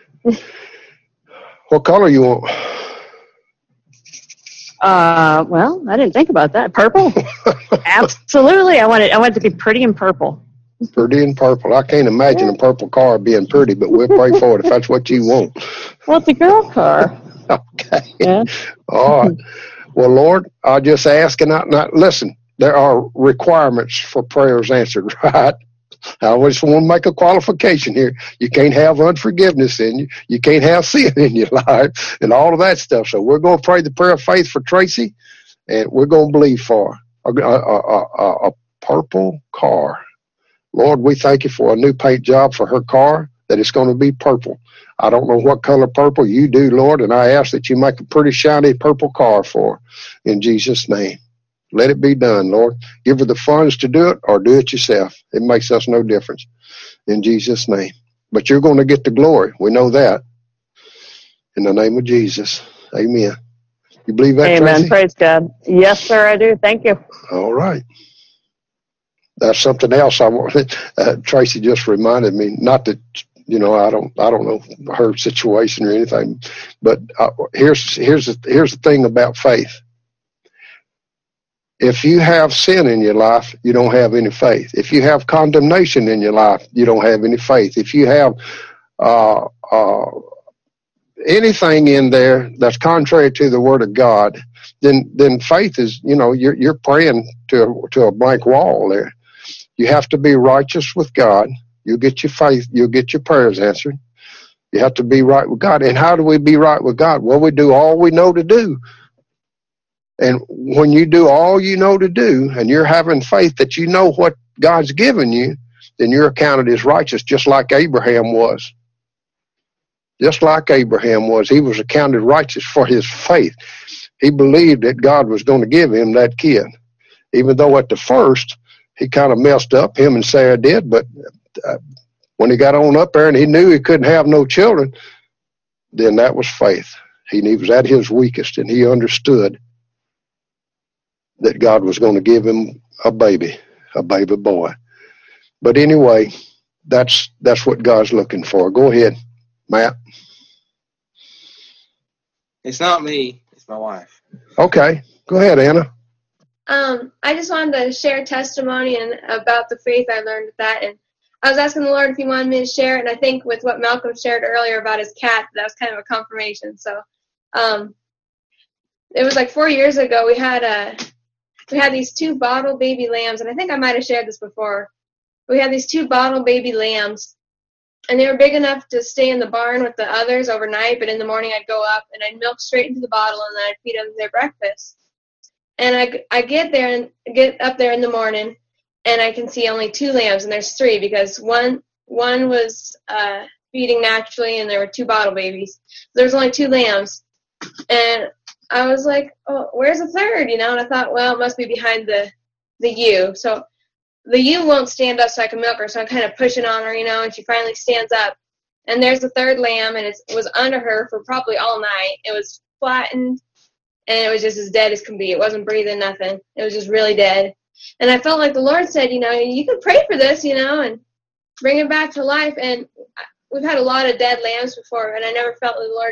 What color you want? Well, I didn't think about that. Purple? Absolutely. I want it to be pretty and purple. Pretty and purple. I can't imagine a purple car being pretty, but we'll pray for it if that's what you want. Well, it's a girl car. Okay. Yeah. All right. Well, Lord, I just ask, and not listen, there are requirements for prayers answered, right? I just want to make a qualification here. You can't have unforgiveness in you. You can't have sin in your life and all of that stuff. So we're going to pray the prayer of faith for Tracy, and we're going to believe for a purple car. Lord, we thank you for a new paint job for her car, that it's going to be purple. I don't know what color purple you do, Lord, and I ask that you make a pretty shiny purple car for her, in Jesus' name. Let it be done, Lord. Give her the funds to do it, or do it yourself. It makes us no difference, in Jesus' name. But you're going to get the glory. We know that. In the name of Jesus. Amen. You believe that, Amen. Tracy? Praise God. Yes, sir, I do. Thank you. All right. That's something else I wanted. Tracy just reminded me, not that, I don't know her situation or anything, but here's the thing about faith. If you have sin in your life, you don't have any faith. If you have condemnation in your life, you don't have any faith. If you have anything in there that's contrary to the Word of God, then faith is, you're praying to a blank wall there. You have to be righteous with God. You'll get your faith. You'll get your prayers answered. You have to be right with God. And how do we be right with God? Well, we do all we know to do. And when you do all you know to do, and you're having faith that you know what God's given you, then you're accounted as righteous, just like Abraham was. Just like Abraham was. He was accounted righteous for his faith. He believed that God was going to give him that kid. Even though at the first, he kind of messed up, him and Sarah did, but when he got on up there and he knew he couldn't have no children, then that was faith. He was at his weakest, and he understood that God was going to give him a baby boy. But anyway, that's what God's looking for. Go ahead, Matt. It's not me, it's my wife. Okay, go ahead, Anna. I just wanted to share testimony and about the faith I learned with that, and I was asking the Lord if He wanted me to share it, and I think with what Malcolm shared earlier about his cat, that was kind of a confirmation. So, it was like 4 years ago. We had these 2 bottle baby lambs, and I think I might have shared this before. We had these 2 bottle baby lambs, and they were big enough to stay in the barn with the others overnight. But in the morning, I'd go up and I'd milk straight into the bottle, and then I'd feed them their breakfast. And I get up there in the morning, and I can see only 2 lambs, and there's 3 because one was feeding naturally, and there were 2 bottle babies. There's only 2 lambs, and I was like, "Oh, where's the third?" And I thought, well, it must be behind the ewe. So the ewe won't stand up, so I can milk her. So I'm kind of pushing on her, and she finally stands up, and there's the third lamb, and it was under her for probably all night. It was flattened. And it was just as dead as can be. It wasn't breathing, nothing. It was just really dead. And I felt like the Lord said, you can pray for this, and bring it back to life. And we've had a lot of dead lambs before, and I never felt the Lord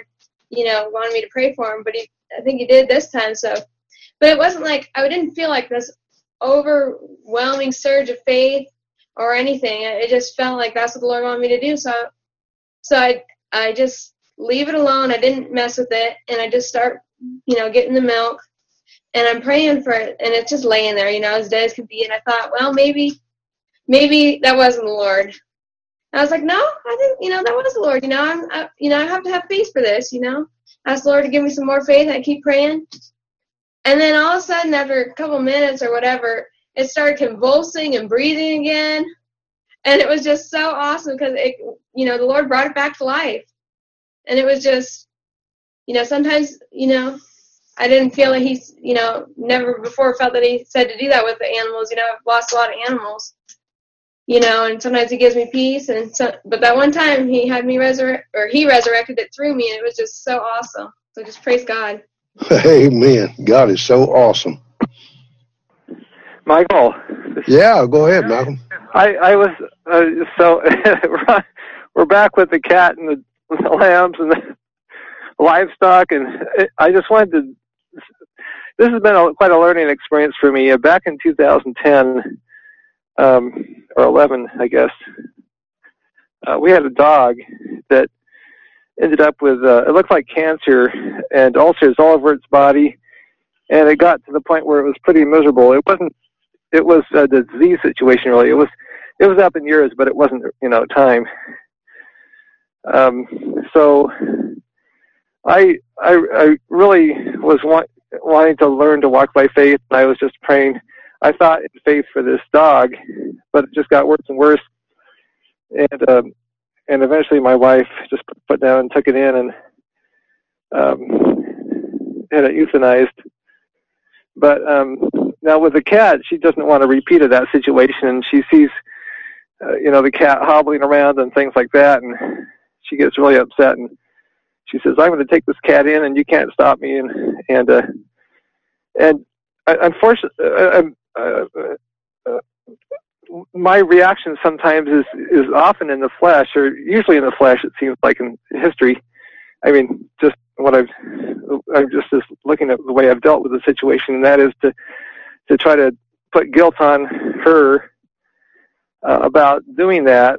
wanted me to pray for him, but I think he did this time. So, but it wasn't like, I didn't feel like this overwhelming surge of faith or anything. It just felt like that's what the Lord wanted me to do. So I just leave it alone. I didn't mess with it, and I just start, getting the milk, and I'm praying for it, and it's just laying there, as dead as could be. And I thought, well, maybe that wasn't the Lord. I was like, no, I think, that was the Lord. I have to have faith for this, Ask the Lord to give me some more faith, and I keep praying. And then all of a sudden, after a couple minutes or whatever, it started convulsing and breathing again. And it was just so awesome because, the Lord brought it back to life. And it was just, sometimes, I didn't feel that he's, never before felt that he said to do that with the animals. I've lost a lot of animals, and sometimes he gives me peace. But that one time he had me he resurrected it through me, and it was just so awesome. So just praise God. Amen. God is so awesome. Michael. Yeah, go ahead, Malcolm. I was, so we're back with the cat and the lambs and the livestock, and I just wanted to, this has been quite a learning experience for me. Back in 2010, or 11, I guess, we had a dog that ended up with, it looked like cancer and ulcers all over its body, and it got to the point where it was pretty miserable. It was a disease situation, really. It was up in years, but it wasn't, time. So I really was wanting to learn to walk by faith, and I was just praying. I thought in faith for this dog, but it just got worse and worse. And eventually my wife just put down and took it in and had it euthanized. But now with the cat, she doesn't want to repeat of that situation, and she sees, the cat hobbling around and things like that, and she gets really upset, and she says, "I'm going to take this cat in, and you can't stop me." And unfortunately, my reaction sometimes is often in the flesh, or usually in the flesh. It seems like in history. I mean, just I'm just looking at the way I've dealt with the situation, and that is to try to put guilt on her about doing that.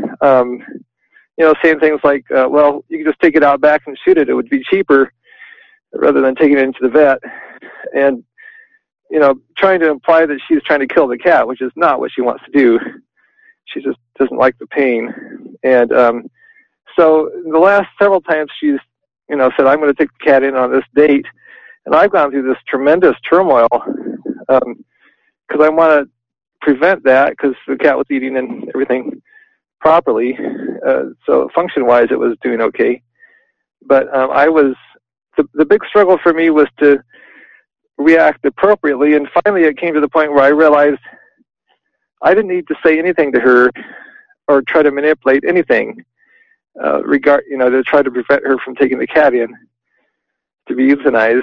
Saying things like, well, you can just take it out back and shoot it. It would be cheaper rather than taking it into the vet. And, trying to imply that she's trying to kill the cat, which is not what she wants to do. She just doesn't like the pain. And so the last several times she's, said, "I'm going to take the cat in on this date." And I've gone through this tremendous turmoil because I want to prevent that, because the cat was eating and everything properly. So function-wise, it was doing okay. But the big struggle for me was to react appropriately. And finally, it came to the point where I realized I didn't need to say anything to her or try to manipulate anything, to try to prevent her from taking the cat in to be euthanized.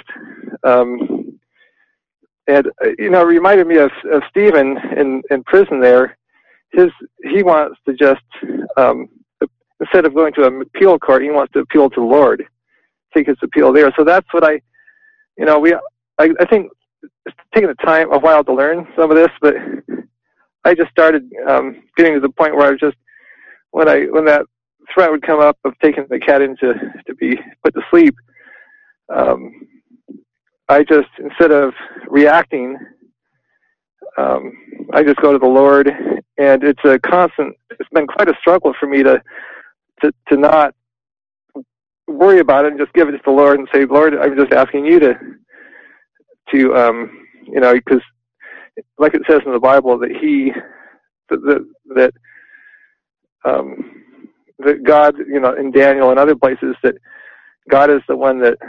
And it reminded me of Stephen in prison there. He wants to just, instead of going to an appeal court, he wants to appeal to the Lord, take his appeal there. So that's what I think it's taken a while to learn some of this, but I just started getting to the point where I was just, when that threat would come up of taking the cat in to be put to sleep, I just, instead of reacting, I just go to the Lord, and it's been quite a struggle for me to not worry about it and just give it to the Lord and say, "Lord, I'm just asking you to because like it says in the Bible that that God, in Daniel and other places, that God is the one that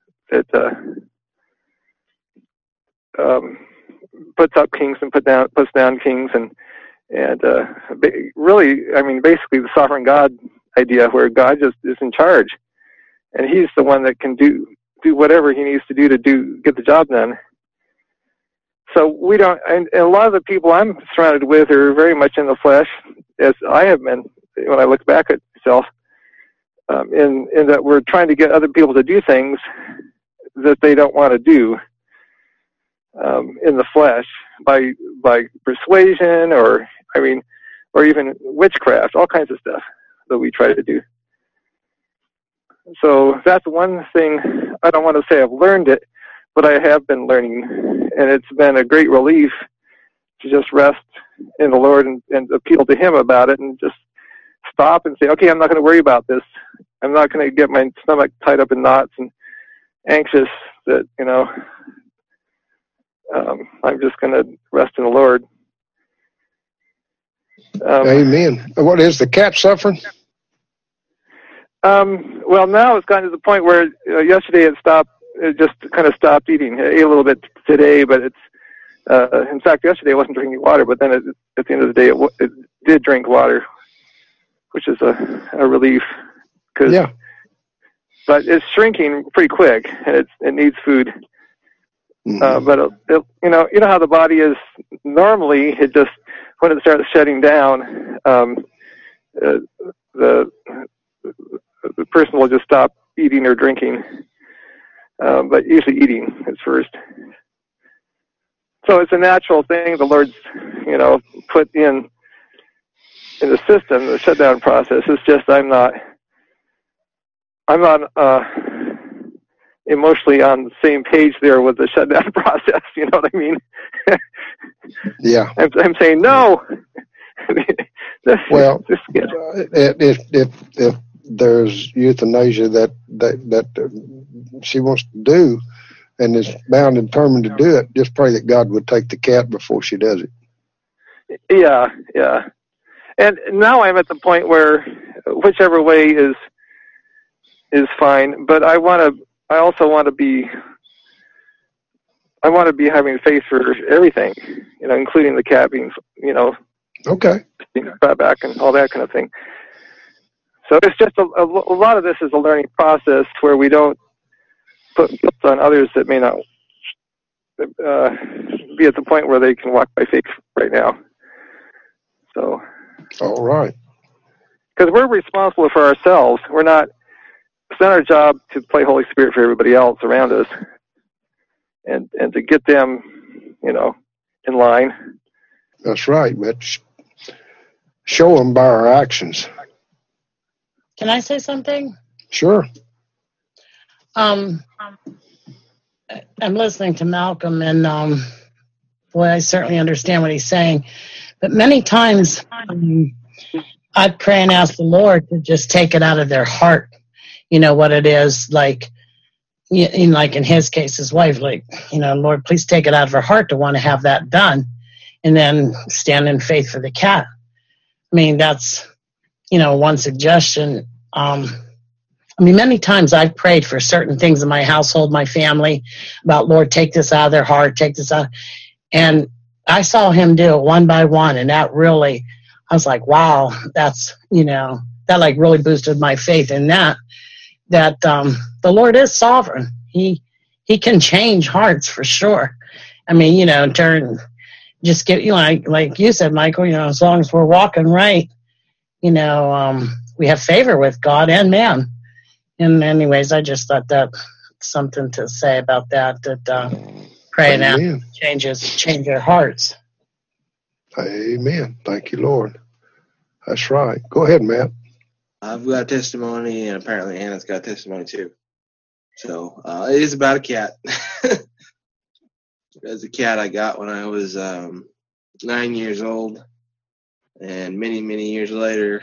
puts up kings and puts down kings, and really, I mean, basically the sovereign God idea, where God just is in charge, and He's the one that can do whatever He needs to do get the job done. So we don't, and a lot of the people I'm surrounded with are very much in the flesh, as I have been when I look back at myself. in that we're trying to get other people to do things that they don't want to do in the flesh by persuasion, or even witchcraft, all kinds of stuff that we try to do. So that's one thing. I don't want to say I've learned it, but I have been learning, and it's been a great relief to just rest in the Lord and appeal to Him about it, and just stop and say, okay, I'm not going to worry about this. I'm not going to get my stomach tied up in knots and anxious that, I'm just going to rest in the Lord. Amen. What is the cat suffering? Well, now it's gotten to the point where yesterday it just kind of stopped eating. It ate a little bit today, but in fact, yesterday it wasn't drinking water, but then at the end of the day, it did drink water, which is a relief. Yeah. But it's shrinking pretty quick, and it needs food. But you know how the body is normally. It just, when it starts shutting down, the person will just stop eating or drinking. But usually eating is first. So it's a natural thing the Lord's, put in the system, the shutdown process. It's just I'm not emotionally on the same page there with the shutdown process. You know what I mean? Yeah. I'm saying no. Well, if there's euthanasia that she wants to do, and is bound and determined to do it, just pray that God would take the cat before she does it. Yeah. And now I'm at the point where whichever way is fine, but I also want to be having faith for everything, including the cat being, okay, being brought back and all that kind of thing. So it's just a lot of this is a learning process where we don't put guilt on others that may not be at the point where they can walk by faith right now. So, all right, because we're responsible for ourselves. It's not our job to play Holy Spirit for everybody else around us, and to get them, in line. That's right, but show them by our actions. Can I say something? Sure. I'm listening to Malcolm, and boy, I certainly understand what he's saying. But many times, I pray and ask the Lord to just take it out of their heart. You know what it is, like in his case, his wife, Lord, please take it out of her heart to want to have that done, and then stand in faith for the cat. I mean, that's one suggestion. Many times I've prayed for certain things in my household, my family, about, Lord, take this out of their heart, take this out. And I saw Him do it one by one. And that really, I was like, wow, that's, that really boosted my faith in that the Lord is sovereign. He can change hearts for sure. Just get, like you said, Michael, as long as we're walking right, we have favor with God and man. And anyways, I just thought that something to say about that praying out change their hearts. Amen. Thank you, Lord. That's right. Go ahead, Matt. I've got a testimony, and apparently Hannah's got a testimony too. So it is about a cat. It's a cat I got when I was 9 years old, and many, many years later,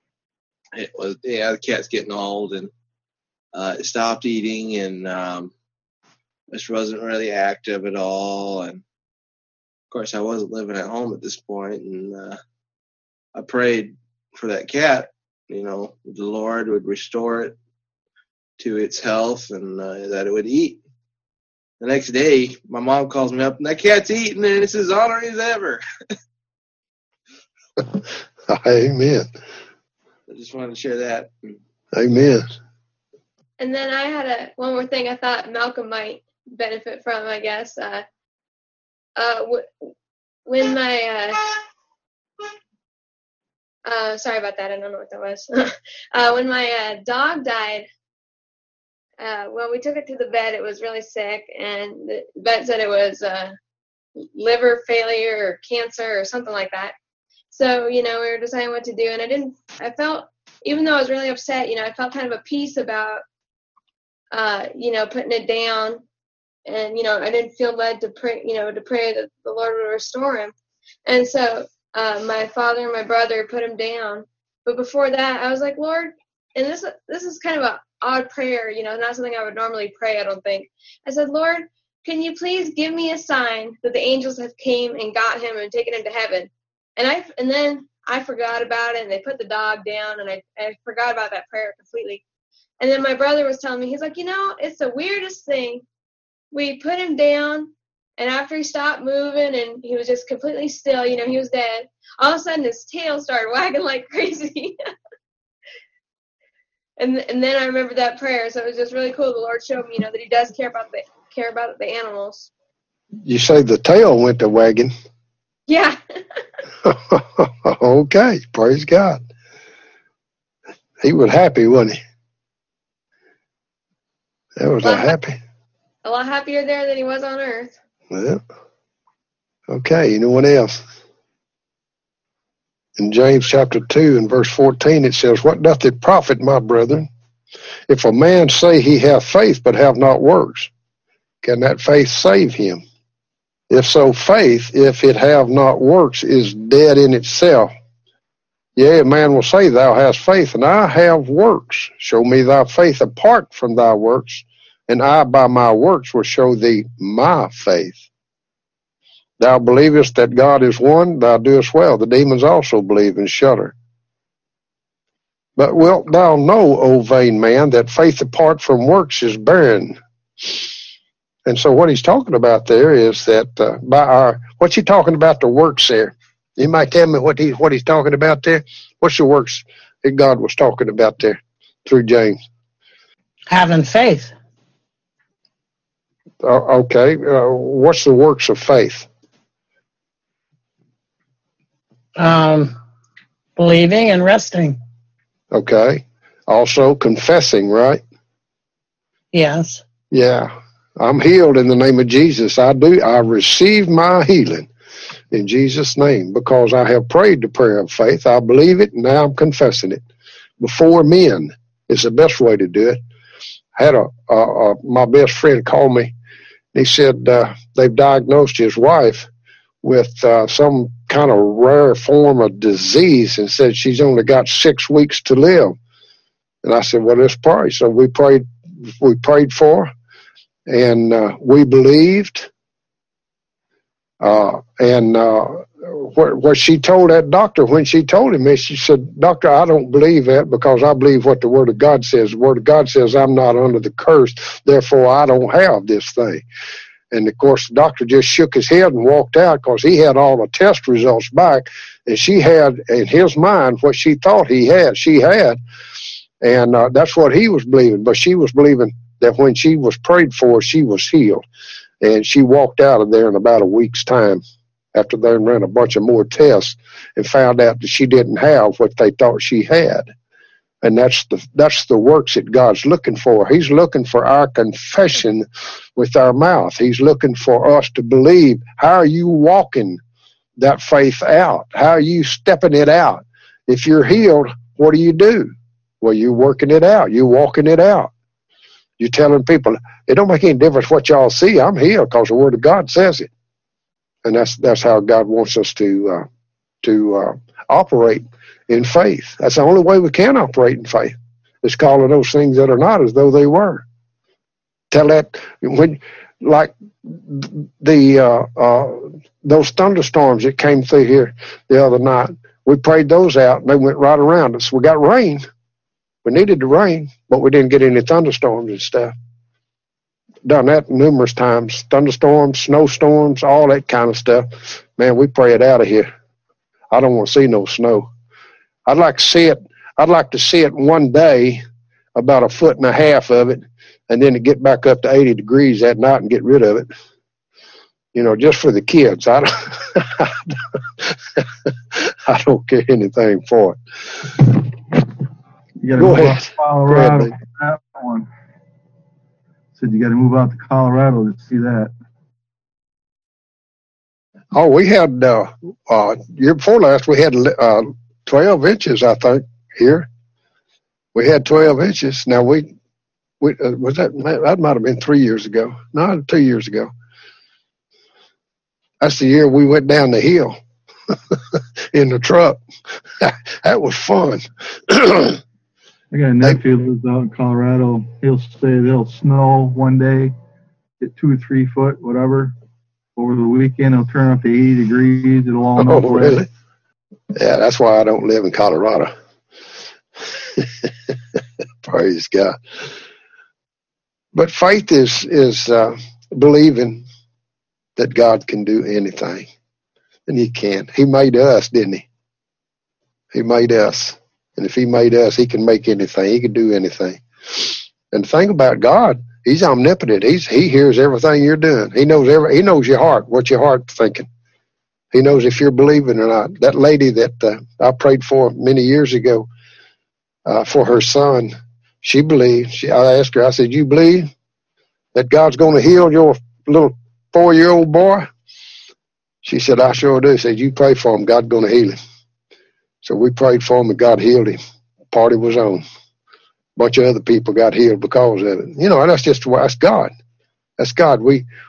the cat's getting old, and it stopped eating, and just wasn't really active at all. And of course, I wasn't living at home at this point, and I prayed for that cat. The Lord would restore it to its health, and that it would eat. The next day, my mom calls me up, and that cat's eating, and it's as ornery as ever. Amen. I just wanted to share that. Amen. And then I had one more thing I thought Malcolm might benefit from, I guess. When Sorry about that. I don't know what that was. When my dog died, when we took it to the vet, it was really sick, and the vet said it was liver failure or cancer or something like that. So, we were deciding what to do, and I felt, even though I was really upset, I felt kind of a peace about, putting it down, and, I didn't feel led to pray, to pray that the Lord would restore him. And so, my father and my brother put him down. But before that, I was like, Lord, and this is kind of an odd prayer, not something I would normally pray, I don't think. I said, Lord, can you please give me a sign that the angels have came and got him and taken him to heaven? And then I forgot about it, and they put the dog down, and I forgot about that prayer completely. And then my brother was telling me, he's like, it's the weirdest thing. We put him down, and after he stopped moving and he was just completely still, he was dead, all of a sudden his tail started wagging like crazy. and then I remembered that prayer, so it was just really cool. The Lord showed me, that he does care about the animals. You say the tail went to wagging. Yeah. Okay, praise God. He was happy, wasn't he? That was happy. A lot happier there than he was on earth. Yeah. Okay, anyone else? In James chapter 2 and verse 14 it says, What doth it profit, my brethren, if a man say he hath faith but have not works? Can that faith save him? If so, faith, if it have not works, is dead in itself. Yea, a man will say, Thou hast faith, and I have works. Show me thy faith apart from thy works, and I by my works will show thee my faith. Thou believest that God is one, thou doest well. The demons also believe and shudder. But wilt thou know, O vain man, that faith apart from works is barren? And so what he's talking about there is that what's he talking about, the works there? You might tell me what he's talking about there? What's the works that God was talking about there through James? Having faith. Okay. What's the works of faith? Believing and resting. Okay. Also confessing, right? Yes. Yeah. I'm healed in the name of Jesus. I receive my healing in Jesus' name because I have prayed the prayer of faith. I believe it, and now I'm confessing it. Before men is the best way to do it. I had my best friend call me. He said they've diagnosed his wife with some kind of rare form of disease and said she's only got 6 weeks to live. And I said, well, let's pray. So we prayed for her. And we believed, what she told that doctor when she told him, she said, Doctor, I don't believe that because I believe what the Word of God says. The Word of God says I'm not under the curse, therefore I don't have this thing. And, of course, the doctor just shook his head and walked out because he had all the test results back, and she had, in his mind, what she thought she had, and that's what he was believing. But she was believing that when she was prayed for, she was healed. And she walked out of there in about a week's time after they ran a bunch of more tests and found out that she didn't have what they thought she had. And that's the works that God's looking for. He's looking for our confession with our mouth. He's looking for us to believe. How are you walking that faith out? How are you stepping it out? If you're healed, what do? Well, you're working it out. You're walking it out. You're telling people, it don't make any difference what y'all see. I'm healed because the Word of God says it. And that's how God wants us to operate in faith. That's the only way we can operate in faith. Is calling those things that are not as though they were. Tell that when, like those thunderstorms that came through here the other night, we prayed those out and they went right around us. We got rain. We needed the rain, but we didn't get any thunderstorms and stuff. Done that numerous times. Thunderstorms, snowstorms, all that kind of stuff. Man, we pray it out of here. I don't want to see no snow. I'd like to see it one day, about 1.5 foot of it, and then to get back up to 80 degrees that night and get rid of it. just for the kids. I don't care anything for it. You got to Go move ahead. out to Colorado. Go ahead, for that one. Said you got to move out to Colorado to see that. Oh, we had year before last. We had 12 inches, I think. Here, we had 12 inches. Now was that might have been 3 years ago? No, 2 years ago. That's the year we went down the hill in the truck. That was fun. I got a nephew who lives out in Colorado. He'll say they'll snow one day, get 2 or 3 foot, whatever. Over the weekend, it'll turn up to 80 degrees. It'll all melt away. Really? Yeah, that's why I don't live in Colorado. Praise God. But faith is believing that God can do anything. And He can. He made us, didn't He? He made us. And if He made us, He can make anything. He can do anything. And the thing about God, He's omnipotent. He hears everything you're doing. He knows He knows your heart, what your heart's thinking. He knows if you're believing or not. That lady that I prayed for many years ago for her son, she believed. I asked her, I said, you believe that God's going to heal your little 4-year-old boy? She said, I sure do. She said, you pray for him. God's going to heal him. So we prayed for him and God healed him. Party was on. A bunch of other people got healed because of it. And that's God. That's God.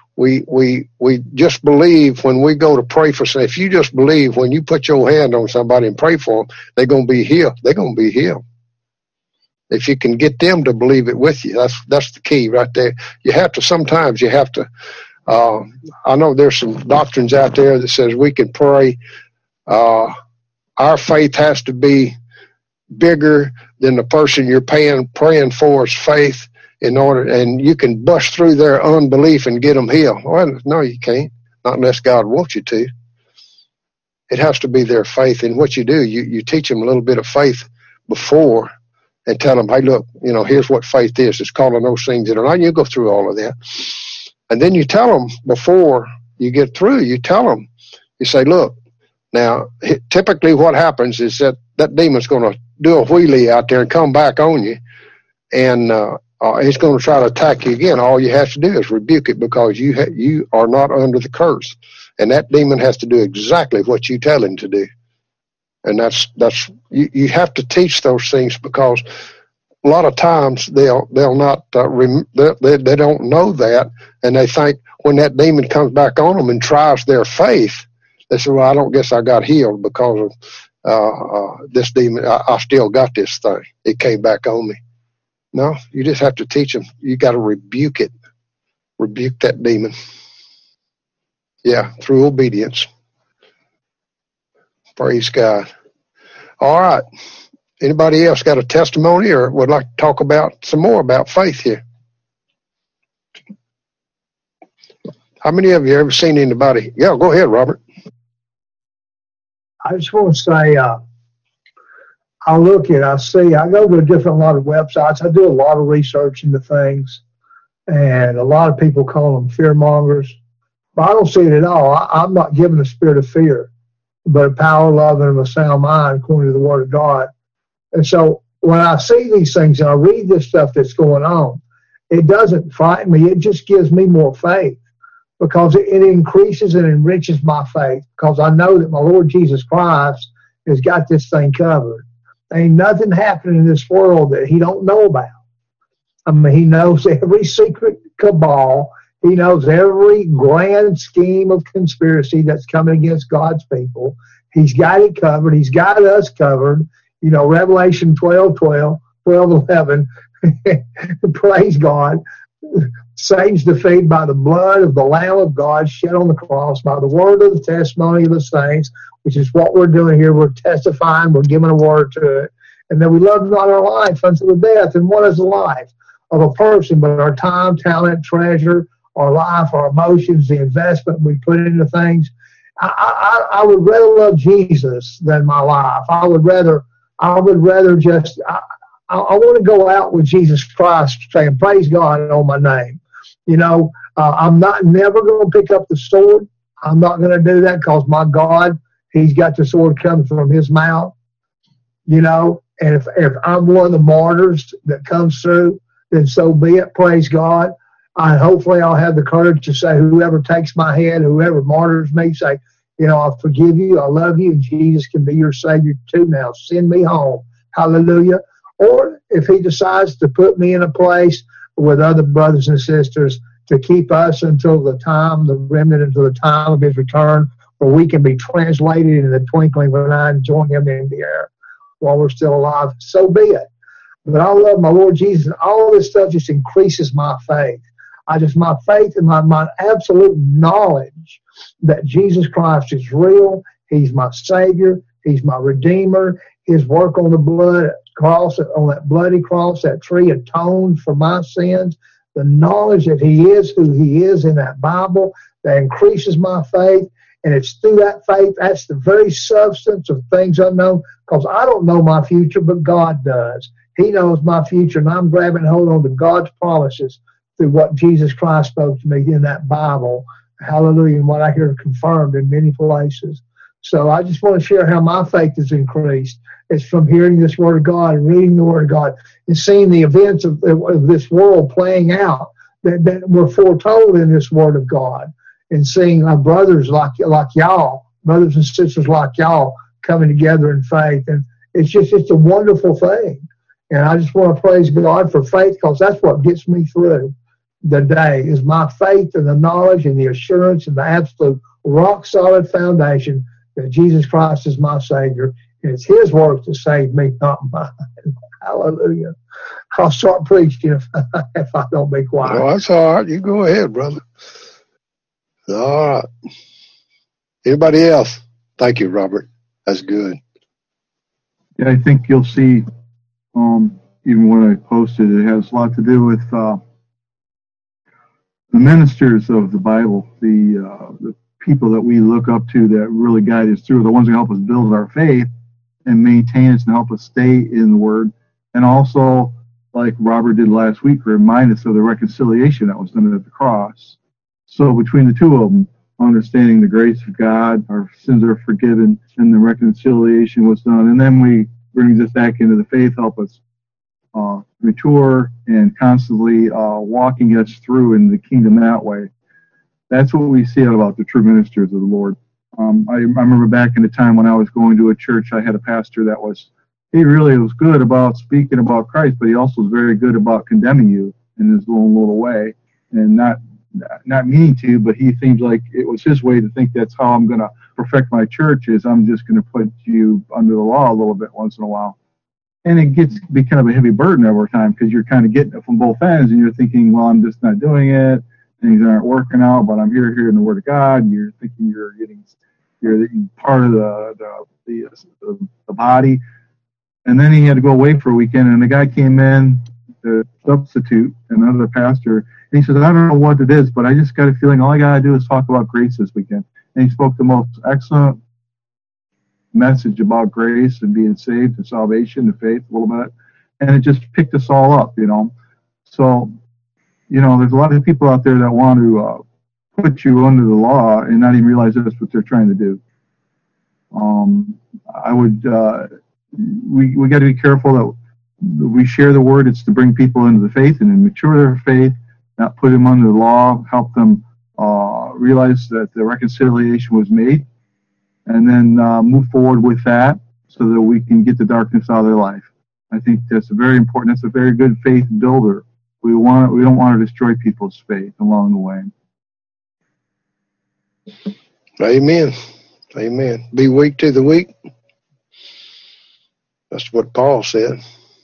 We just believe when we go to pray for somebody. If you just believe when you put your hand on somebody and pray for them, they're going to be healed. They're going to be healed. If you can get them to believe it with you, that's the key right there. Sometimes you have to, I know there's some doctrines out there that says we can pray. Our faith has to be bigger than the person you're praying for's faith and you can bust through their unbelief and get them healed. Well, no, you can't, not unless God wants you to. It has to be their faith. And what you do, you teach them a little bit of faith before and tell them, hey, look, here's what faith is. It's calling those things that are not. You go through all of that. And then you tell them before you get through, you say, look, now, typically what happens is that demon's going to do a wheelie out there and come back on you, and he's going to try to attack you again. All you have to do is rebuke it because you are not under the curse, and that demon has to do exactly what you tell him to do. And you have to teach those things because a lot of times they'll not they don't know that, and they think when that demon comes back on them and tries their faith, they say, well, I don't guess I got healed because of this demon. I still got this thing. It came back on me. No, you just have to teach them. You got to rebuke it. Rebuke that demon. Yeah, through obedience. Praise God. All right. Anybody else got a testimony or would like to talk about some more about faith here? How many of you ever seen anybody? Yeah, go ahead, Robert. I just want to say, I go to a lot of websites. I do a lot of research into things, and a lot of people call them fear mongers. But I don't see it at all. I'm not given a spirit of fear, but a power, love, and a sound mind, according to the Word of God. And so when I see these things and I read this stuff that's going on, it doesn't frighten me. It just gives me more faith because it increases and enriches my faith because I know that my Lord Jesus Christ has got this thing covered. Ain't nothing happening in this world that He don't know about. I mean, He knows every secret cabal. He knows every grand scheme of conspiracy that's coming against God's people. He's got it covered. He's got us covered. Revelation 12:11. Praise God. Satan's defeated by the blood of the Lamb of God shed on the cross, by the word of the testimony of the saints, which is what we're doing here. We're testifying. We're giving a word to it. And then we love not our life unto the death. And what is the life of a person but our time, talent, treasure, our life, our emotions, the investment we put into things? I would rather love Jesus than my life. I would rather just, I want to go out with Jesus Christ saying, praise God on my name. I'm never going to pick up the sword. I'm not going to do that because my God, he's got the sword coming from his mouth, and if I'm one of the martyrs that comes through, then so be it. Praise God. Hopefully I'll have the courage to say, whoever takes my head, whoever martyrs me, say, I forgive you, I love you, and Jesus can be your Savior too now. Send me home. Hallelujah. Or if he decides to put me in a place with other brothers and sisters to keep us until the remnant until the time of his return, where we can be translated in the twinkling of an eye and join him in the air while we're still alive, so be it. But I love my Lord Jesus. All this stuff just increases my faith. My faith and my absolute knowledge that Jesus Christ is real. He's my Savior. He's my Redeemer. His work on the cross, on that bloody cross, that tree atoned for my sins. The knowledge that he is who he is in that Bible, that increases my faith. And it's through that faith, that's the very substance of things unknown, because I don't know my future, but God does. He knows my future, and I'm grabbing hold on to God's promises through what Jesus Christ spoke to me in that Bible. Hallelujah, and what I hear confirmed in many places. So I just want to share how my faith has increased. It's from hearing this Word of God and reading the Word of God and seeing the events of this world playing out that were foretold in this Word of God, and seeing my brothers like y'all, brothers and sisters like y'all coming together in faith. And it's a wonderful thing. And I just want to praise God for faith, because that's what gets me through the day, is my faith and the knowledge and the assurance and the absolute rock-solid foundation that Jesus Christ is my Savior. And it's his work to save me, not mine. Hallelujah. I'll start preaching if I don't be quiet. No, that's all right. You go ahead, brother. All right. Anybody else? Thank you, Robert. That's good. Yeah, I think you'll see, even when I posted, it has a lot to do with the ministers of the Bible, the people that we look up to that really guide us through, the ones who help us build our faith and maintain us and help us stay in the Word. And also, like Robert did last week, remind us of the reconciliation that was done at the cross. So between the two of them, understanding the grace of God, our sins are forgiven, and the reconciliation was done. And then we bring this back into the faith, help us mature and constantly walking us through in the kingdom that way. That's what we see about the true ministers of the Lord. I remember back in the time when I was going to a church, I had a pastor that he really was good about speaking about Christ, but he also was very good about condemning you in his own little way, and not meaning to, but he seems like it was his way to think that's how I'm going to perfect my church, is I'm just going to put you under the law a little bit once in a while. And it gets to be kind of a heavy burden over time, because you're kind of getting it from both ends, and you're thinking, well, I'm just not doing it, things aren't working out, but I'm here in the Word of God, and you're thinking you're part of the body. And then he had to go away for a weekend, and the guy came in, the substitute, another pastor, and he says, I don't know what it is, but I just got a feeling all I got to do is talk about grace this weekend. And he spoke the most excellent message about grace and being saved and salvation and faith a little bit. And it just picked us all up, So, there's a lot of people out there that want to put you under the law and not even realize that's what they're trying to do. We got to be careful that we share the Word. It's to bring people into the faith and mature their faith, not put them under the law, help them realize that the reconciliation was made, and then move forward with that so that we can get the darkness out of their life. I think that's very important. That's a very good faith builder. We don't want to destroy people's faith along the way. Amen. Amen. Be weak to the weak. That's what Paul said.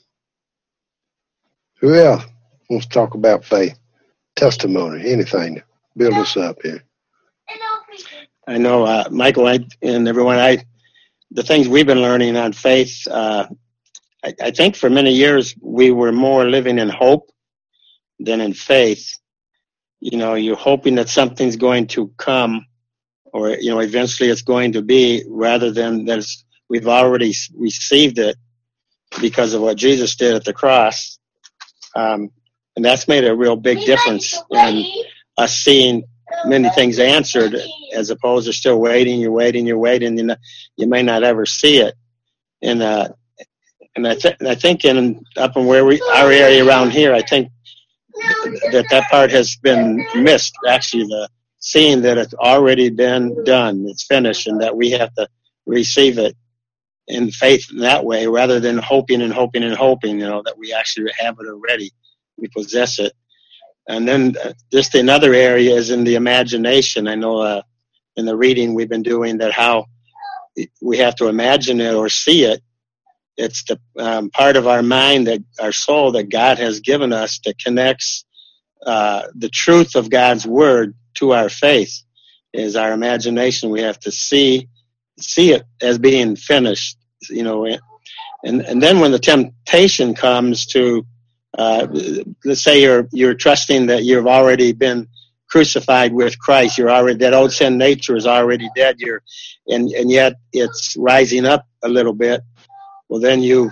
Who else wants to talk about faith? Testimony, anything to build us up here. I know, Michael, and everyone, the things we've been learning on faith, I think for many years we were more living in hope than in faith. You're hoping that something's going to come, or, eventually it's going to be, rather than that we've already received it because of what Jesus did at the cross. And that's made a real big difference in us seeing many things answered, as opposed to still waiting. You're waiting, and you may not ever see it. And I think up in our area around here, I think that part has been missed. Actually, the seeing that it's already been done, it's finished, and that we have to receive it in faith in that way, rather than hoping, that we actually have it already. We possess it. And then just another area is in the imagination. I know in the reading we've been doing that how we have to imagine it or see it. It's the part of our mind, that our soul, that God has given us, that connects the truth of God's word to our faith, is our imagination. We have to see it as being finished, and then when the temptation comes to, let's say you're trusting that you've already been crucified with Christ. You're already, that old sin nature is already dead. And yet it's rising up a little bit. Well, then you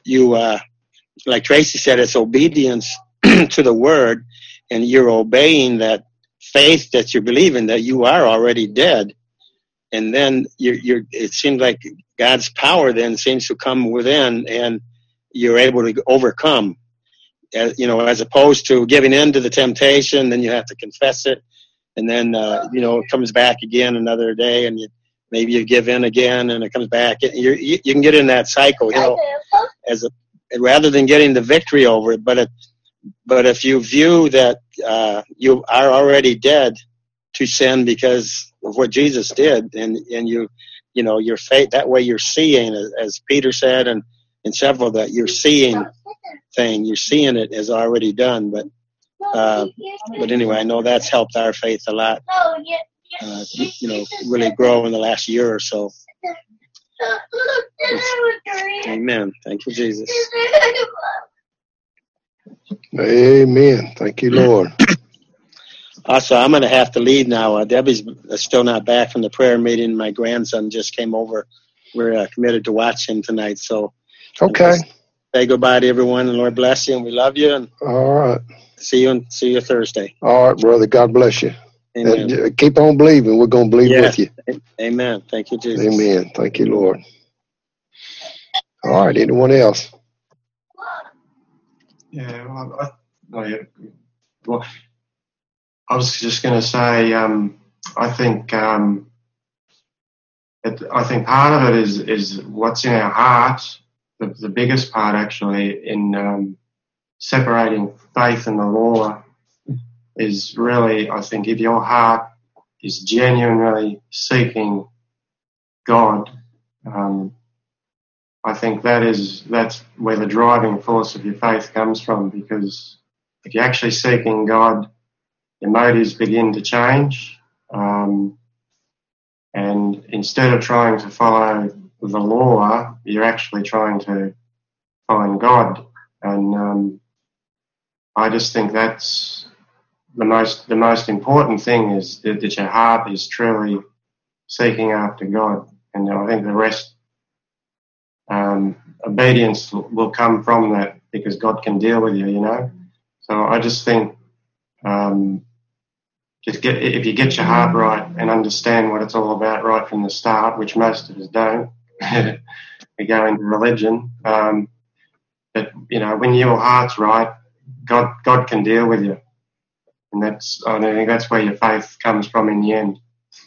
like Tracy said, it's obedience to the word, and you're obeying that faith that you're believing that you are already dead. And then it seems like God's power then seems to come within, and you're able to overcome. As opposed to giving in to the temptation, then you have to confess it, and then it comes back again another day, and maybe you give in again, and it comes back. You can get in that cycle, rather than getting the victory over it. But if you view that you are already dead to sin because of what Jesus did, and your faith, that way you're seeing, as Peter said, and several, that you're seeing it as already done. But anyway, I know that's helped our faith a lot, really grow in the last year or so. Amen. Thank you, Jesus. Amen. Thank you, Lord. Also, I'm going to have to leave now. Debbie's still not back from the prayer meeting. My grandson just came over. We're committed to watch him tonight. So, okay. Say goodbye to everyone, and Lord bless you, and we love you. And all right. See you Thursday. All right, brother. God bless you. Amen. And keep on believing. We're going to believe with you. Amen. Thank you, Jesus. Amen. Thank you, Lord. All right. Anyone else? Yeah. Well, I was just going to say, I think part of it is what's in our heart. The biggest part, actually, in separating faith and the law is really, I think, if your heart is genuinely seeking God, I think that's where the driving force of your faith comes from, because if you're actually seeking God, your motives begin to change, and instead of trying to follow the law, you're actually trying to find God. And I just think that's the most important thing, is that your heart is truly seeking after God. And I think the rest, obedience will come from that, because God can deal with you, So I just think if you get your heart right and understand what it's all about right from the start, which most of us don't, we go into religion. But when your heart's right, God can deal with you, and I think that's where your faith comes from in the end.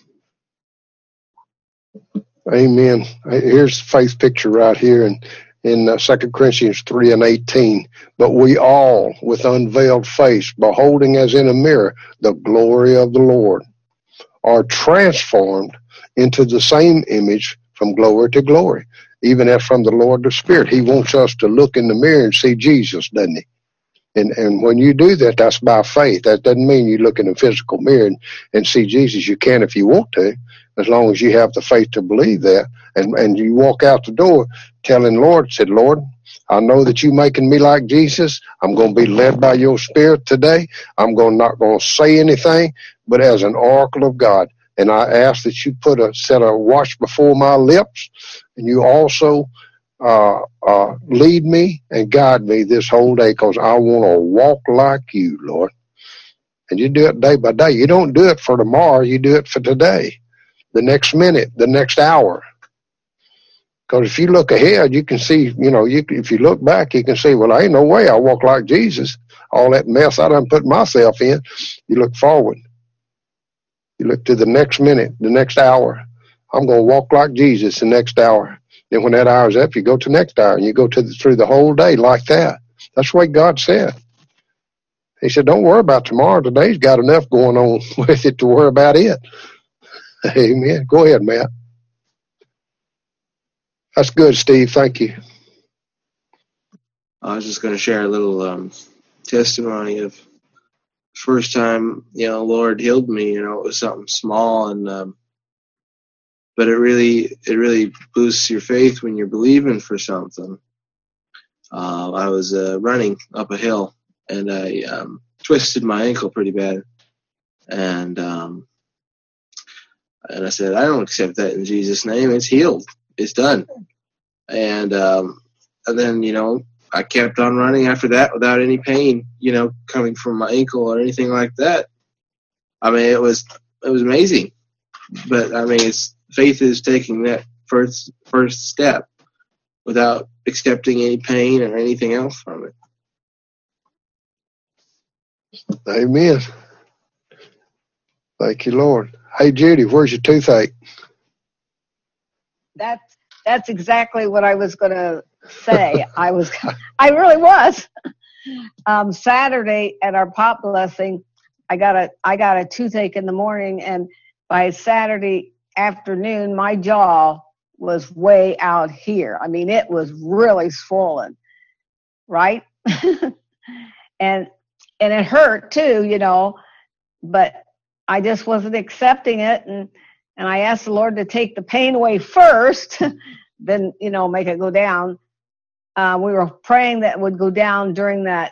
Amen. Here's the faith picture right here in 2 Corinthians 3:18. But we all, with unveiled face, beholding as in a mirror the glory of the Lord, are transformed into the same image from glory to glory, even as from the Lord the Spirit. He wants us to look in the mirror and see Jesus, doesn't he? And when you do that, that's by faith. That doesn't mean you look in a physical mirror and see Jesus. You can if you want to, as long as you have the faith to believe that. And you walk out the door telling Lord, I know that you're making me like Jesus. I'm going to be led by your Spirit today. I'm not going to say anything, but as an oracle of God. And I ask that you put a set of watch before my lips, and you also lead me and guide me this whole day, because I want to walk like you, Lord. And you do it day by day. You don't do it for tomorrow. You do it for today, the next minute, the next hour. Because if you look ahead, you can see, if you look back, you can see, well, ain't no way I walk like Jesus. All that mess I done put myself in. You look forward. You look to the next minute, the next hour. I'm going to walk like Jesus the next hour. Then when that hour's up, you go to the next hour, and you go through the whole day like that. That's what God said. He said, don't worry about tomorrow. Today's got enough going on with it to worry about it. Amen. Go ahead, Matt. That's good, Steve. Thank you. I was just going to share a little testimony of first time, Lord healed me. It was something small, and but it really boosts your faith when you're believing for something. I was running up a hill, and I twisted my ankle pretty bad, and I said, I don't accept that in Jesus' name. It's healed. It's done. And then, I kept on running after that without any pain, coming from my ankle or anything like that. I mean, it was amazing. But I mean, faith is taking that first step without accepting any pain or anything else from it. Amen. Thank you, Lord. Hey, Judy, where's your toothache? That's exactly what I was going to say. I really was. Saturday at our pop blessing, I got a toothache in the morning, and by Saturday afternoon, my jaw was way out here. I mean, it was really swollen, right? and it hurt too, but I just wasn't accepting it, and I asked the Lord to take the pain away first, then, make it go down. We were praying that it would go down during that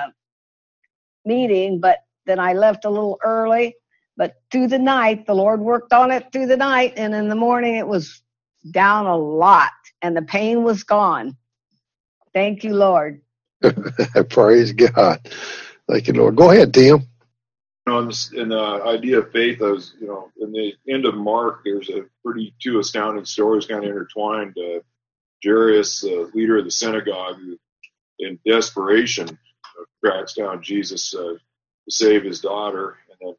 meeting, but then I left a little early. But through the night, the Lord worked on it through the night, and in the morning it was down a lot, and the pain was gone. Thank you, Lord. Praise God. Thank you, Lord. Go ahead, Tim. In the idea of faith, I was, in the end of Mark, there's two astounding stories kind of intertwined. Jairus, the leader of the synagogue, who in desperation tracks down Jesus to save his daughter, and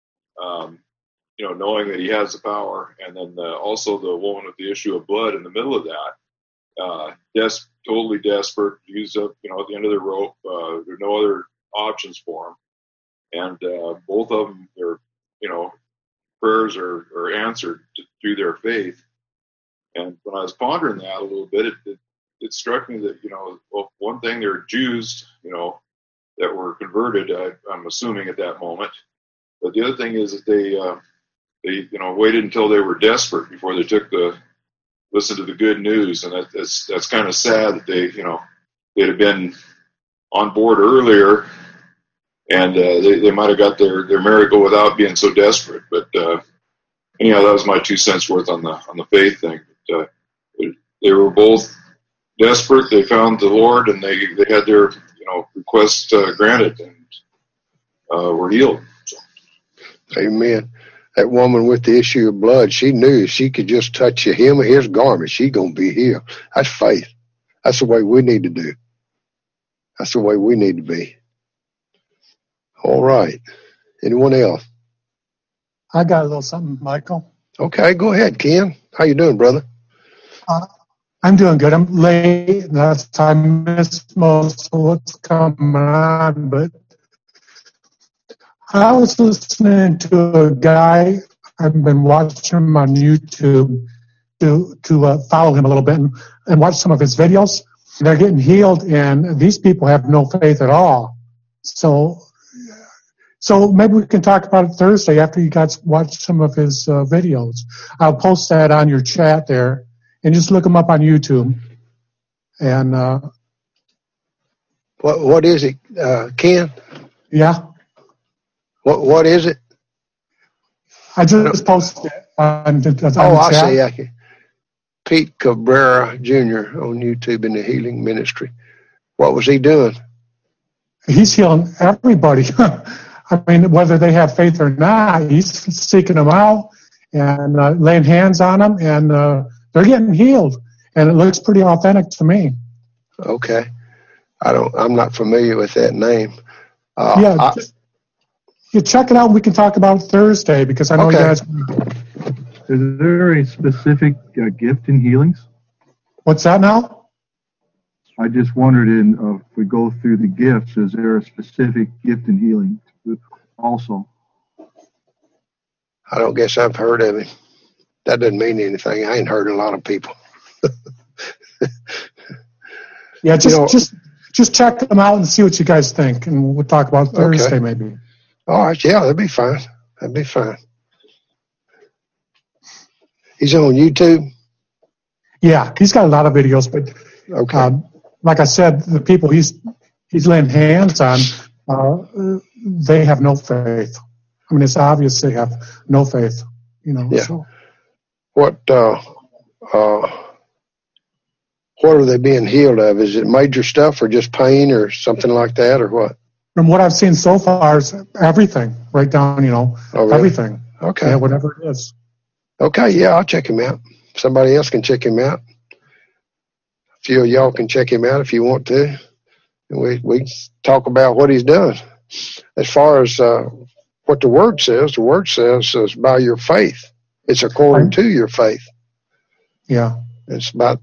then, knowing that he has the power, and then also the woman with the issue of blood in the middle of that, totally desperate, used up, at the end of the rope. There are no other options for him. And both of them, their prayers are answered through their faith. And when I was pondering that a little bit, it struck me that one thing, they're Jews that were converted. I'm assuming at that moment, but the other thing is that they waited until they were desperate before they listened to the good news, and that's kind of sad that they'd have been on board earlier. And they might have got their miracle without being so desperate. But anyhow, that was my 2 cents worth on the faith thing. But, they were both desperate. They found the Lord, and they had their request granted, and were healed. So. Amen. That woman with the issue of blood, she knew if she could just touch him or his garment, she's gonna be healed. That's faith. That's the way we need to do. That's the way we need to be. All right. Anyone else? I got a little something, Michael. Okay, go ahead, Ken. How you doing, brother? I'm doing good. I'm late. I missed most of what's coming on, but I was listening to a guy. I've been watching him on YouTube to follow him a little bit and watch some of his videos. They're getting healed, and these people have no faith at all. So maybe we can talk about it Thursday after you guys watch some of his videos. I'll post that on your chat there, and just look him up on YouTube. And what is it, Ken? Yeah. What is it? I just posted it on the I chat. see. Pete Cabrera Jr. on YouTube in the healing ministry. What was he doing? He's healing everybody. I mean, whether they have faith or not, he's seeking them out and laying hands on them, and they're getting healed. And it looks pretty authentic to me. Okay. I'm not familiar with that name. You check it out and we can talk about it Thursday, because I know you guys. Is there a specific gift in healings? What's that now? I just wondered, if we go through the gifts, is there a specific gift in healing also? I don't guess I've heard of him. That doesn't mean anything. I ain't heard a lot of people. Yeah, just check them out and see what you guys think, and we'll talk about Thursday maybe. All right, yeah, that'd be fine. That'd be fine. He's on YouTube? Yeah, he's got a lot of videos, but like I said, the people he's laying hands on, they have no faith. I mean, it's obvious they have no faith, Yeah. So. What are they being healed of? Is it major stuff or just pain or something like that, or what? From what I've seen so far, is everything, right down, really? Everything. Okay. Yeah, whatever it is. Okay, yeah, I'll check him out. Somebody else can check him out. A few of y'all can check him out if you want to. And we talk about what he's done. As far as what the Word says is by your faith. It's according to your faith. Yeah. It's about,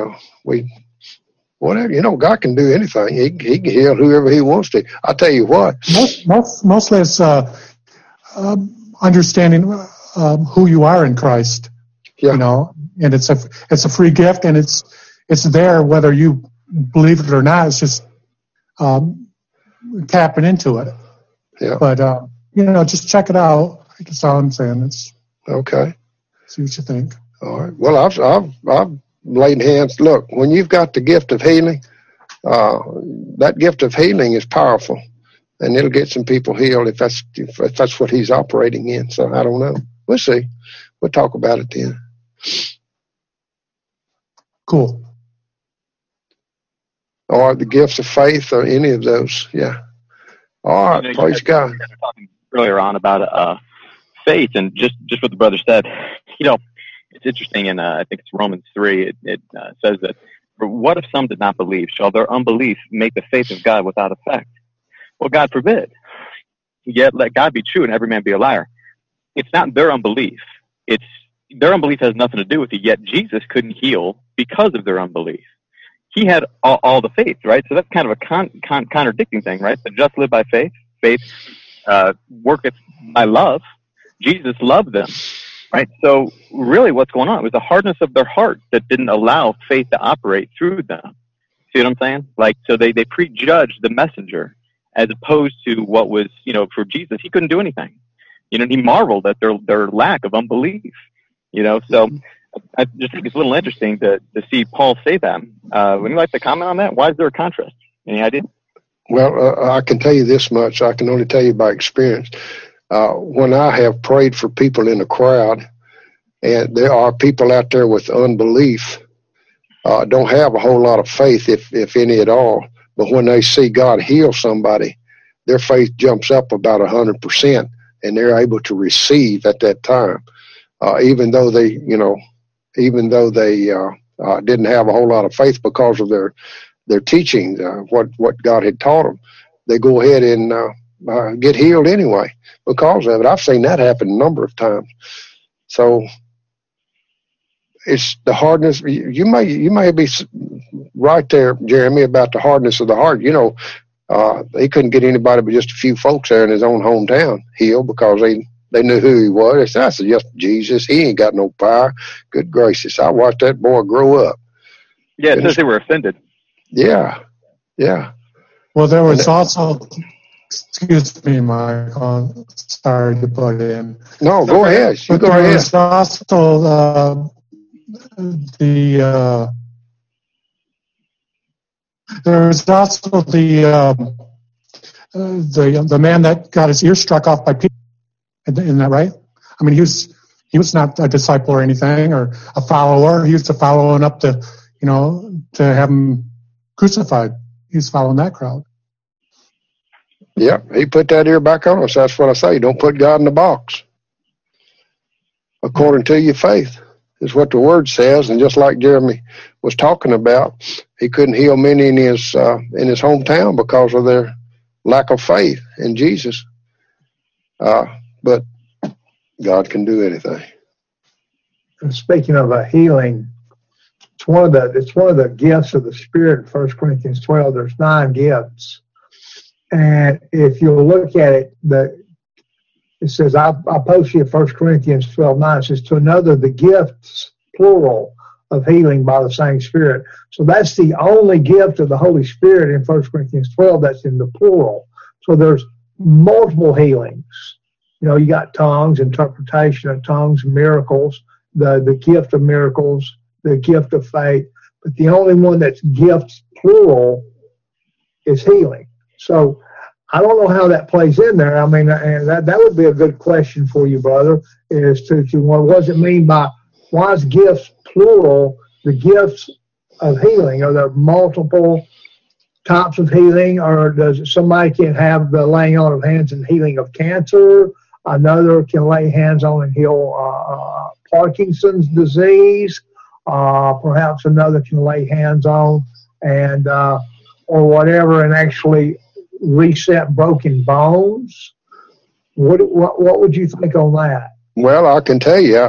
whatever, God can do anything. He can heal whoever he wants to. I'll tell you what. Mostly it's understanding who you are in Christ. Yeah. And it's a free gift, and it's there whether you believe it or not. It's just tapping into it. Yeah. But just check it out. That's all I'm saying. It's okay. See what you think. All right. Well, I've laid hands. Look, when you've got the gift of healing, that gift of healing is powerful, and it'll get some people healed if that's what he's operating in. So I don't know. We'll see. We'll talk about it then. Cool. Or the gifts of faith, or any of those. Yeah. All right. Praise God. Talking earlier on about faith, and just what the brother said. It's interesting, and I think it's Romans 3. It says that, "For what if some did not believe? Shall their unbelief make the faith of God without effect?" Well, God forbid. Yet let God be true and every man be a liar. It's not their unbelief. It's their unbelief has nothing to do with it. Yet Jesus couldn't heal because of their unbelief. He had all the faith, right? So that's kind of a contradicting thing, right? The just live by faith. Faith worketh by love. Jesus loved them. Right. So really what's going on? It was the hardness of their heart that didn't allow faith to operate through them. See what I'm saying? So they prejudged the messenger as opposed to what was, for Jesus, he couldn't do anything. He marveled at their lack of unbelief, so I just think it's a little interesting to see Paul say that. Would you like to comment on that? Why is there a contrast? Any idea? Well, I can tell you this much. I can only tell you by experience. When I have prayed for people in the crowd, and there are people out there with unbelief, don't have a whole lot of faith, if any at all, but when they see God heal somebody, their faith jumps up about 100%, and they're able to receive at that time, even though they didn't have a whole lot of faith because of their teaching, what God had taught them. They go ahead and get healed anyway because of it. I've seen that happen a number of times. So it's the hardness. You may be right there, Jeremy, about the hardness of the heart. He couldn't get anybody but just a few folks there in his own hometown healed because they knew who he was. They said, "That's just Jesus. He ain't got no power." Good gracious. I watched that boy grow up. Yeah, it says they were offended. Yeah. Yeah. Well, there was also, excuse me, Michael, sorry to butt in. No, go ahead. You go ahead. There was also the man that got his ear struck off by Peter. Isn't that right? I mean, he He was not a disciple or anything, or a follower. He was following up to, to have him crucified. He was following that crowd. Yeah, he put that ear back on us. That's what I say. Don't put God in the box. According to your faith is what the word says. And just like Jeremy was talking about, he couldn't heal many in his hometown because of their lack of faith in Jesus. But God can do anything. And speaking of a healing, it's one of the gifts of the Spirit in 1 Corinthians 12. There's 9 gifts. And if you look at it, it says, I post you 1 Corinthians 12:9. It says, to another, the gifts, plural, of healing by the same Spirit. So that's the only gift of the Holy Spirit in 1 Corinthians 12 that's in the plural. So there's multiple healings. You got tongues, interpretation of tongues, miracles, the gift of miracles, the gift of faith. But the only one that's gifts, plural, is healing. So I don't know how that plays in there. I mean, and that would be a good question for you, brother, is to what does it mean by, why is gifts plural, the gifts of healing? Are there multiple types of healing, or does somebody can have the laying on of hands and healing of cancer? Another can lay hands on and heal Parkinson's disease. Perhaps another can lay hands on and or whatever and actually reset broken bones. What would you think on that? Well, I can tell you,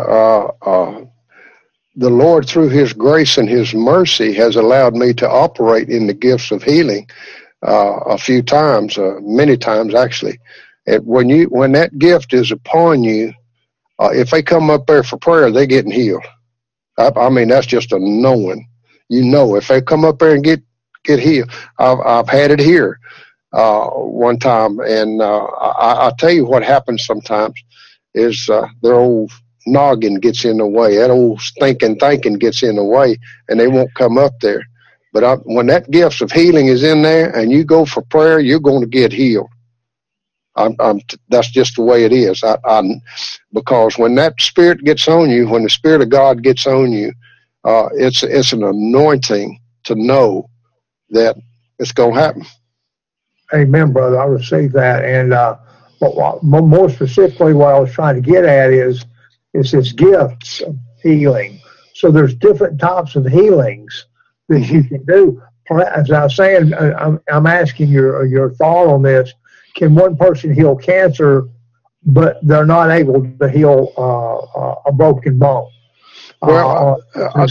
the Lord, through His grace and His mercy, has allowed me to operate in the gifts of healing a few times, many times actually. And when that gift is upon you, if they come up there for prayer, they're getting healed. I mean, that's just a knowing. If they come up there and get healed. I've had it here one time, and I tell you what happens sometimes is their old noggin gets in the way. That old stinking thinking gets in the way, and they won't come up there. But when that gift of healing is in there and you go for prayer, you're going to get healed. That's just the way it is. Because when that Spirit gets on you, when the Spirit of God gets on you, it's an anointing to know that it's going to happen. Amen, brother. I received that. And but more specifically, what I was trying to get at is this gifts of healing. So there's different types of healings that you can do. As I was saying, I'm asking your thought on this. Can one person heal cancer, but they're not able to heal a broken bone? Well,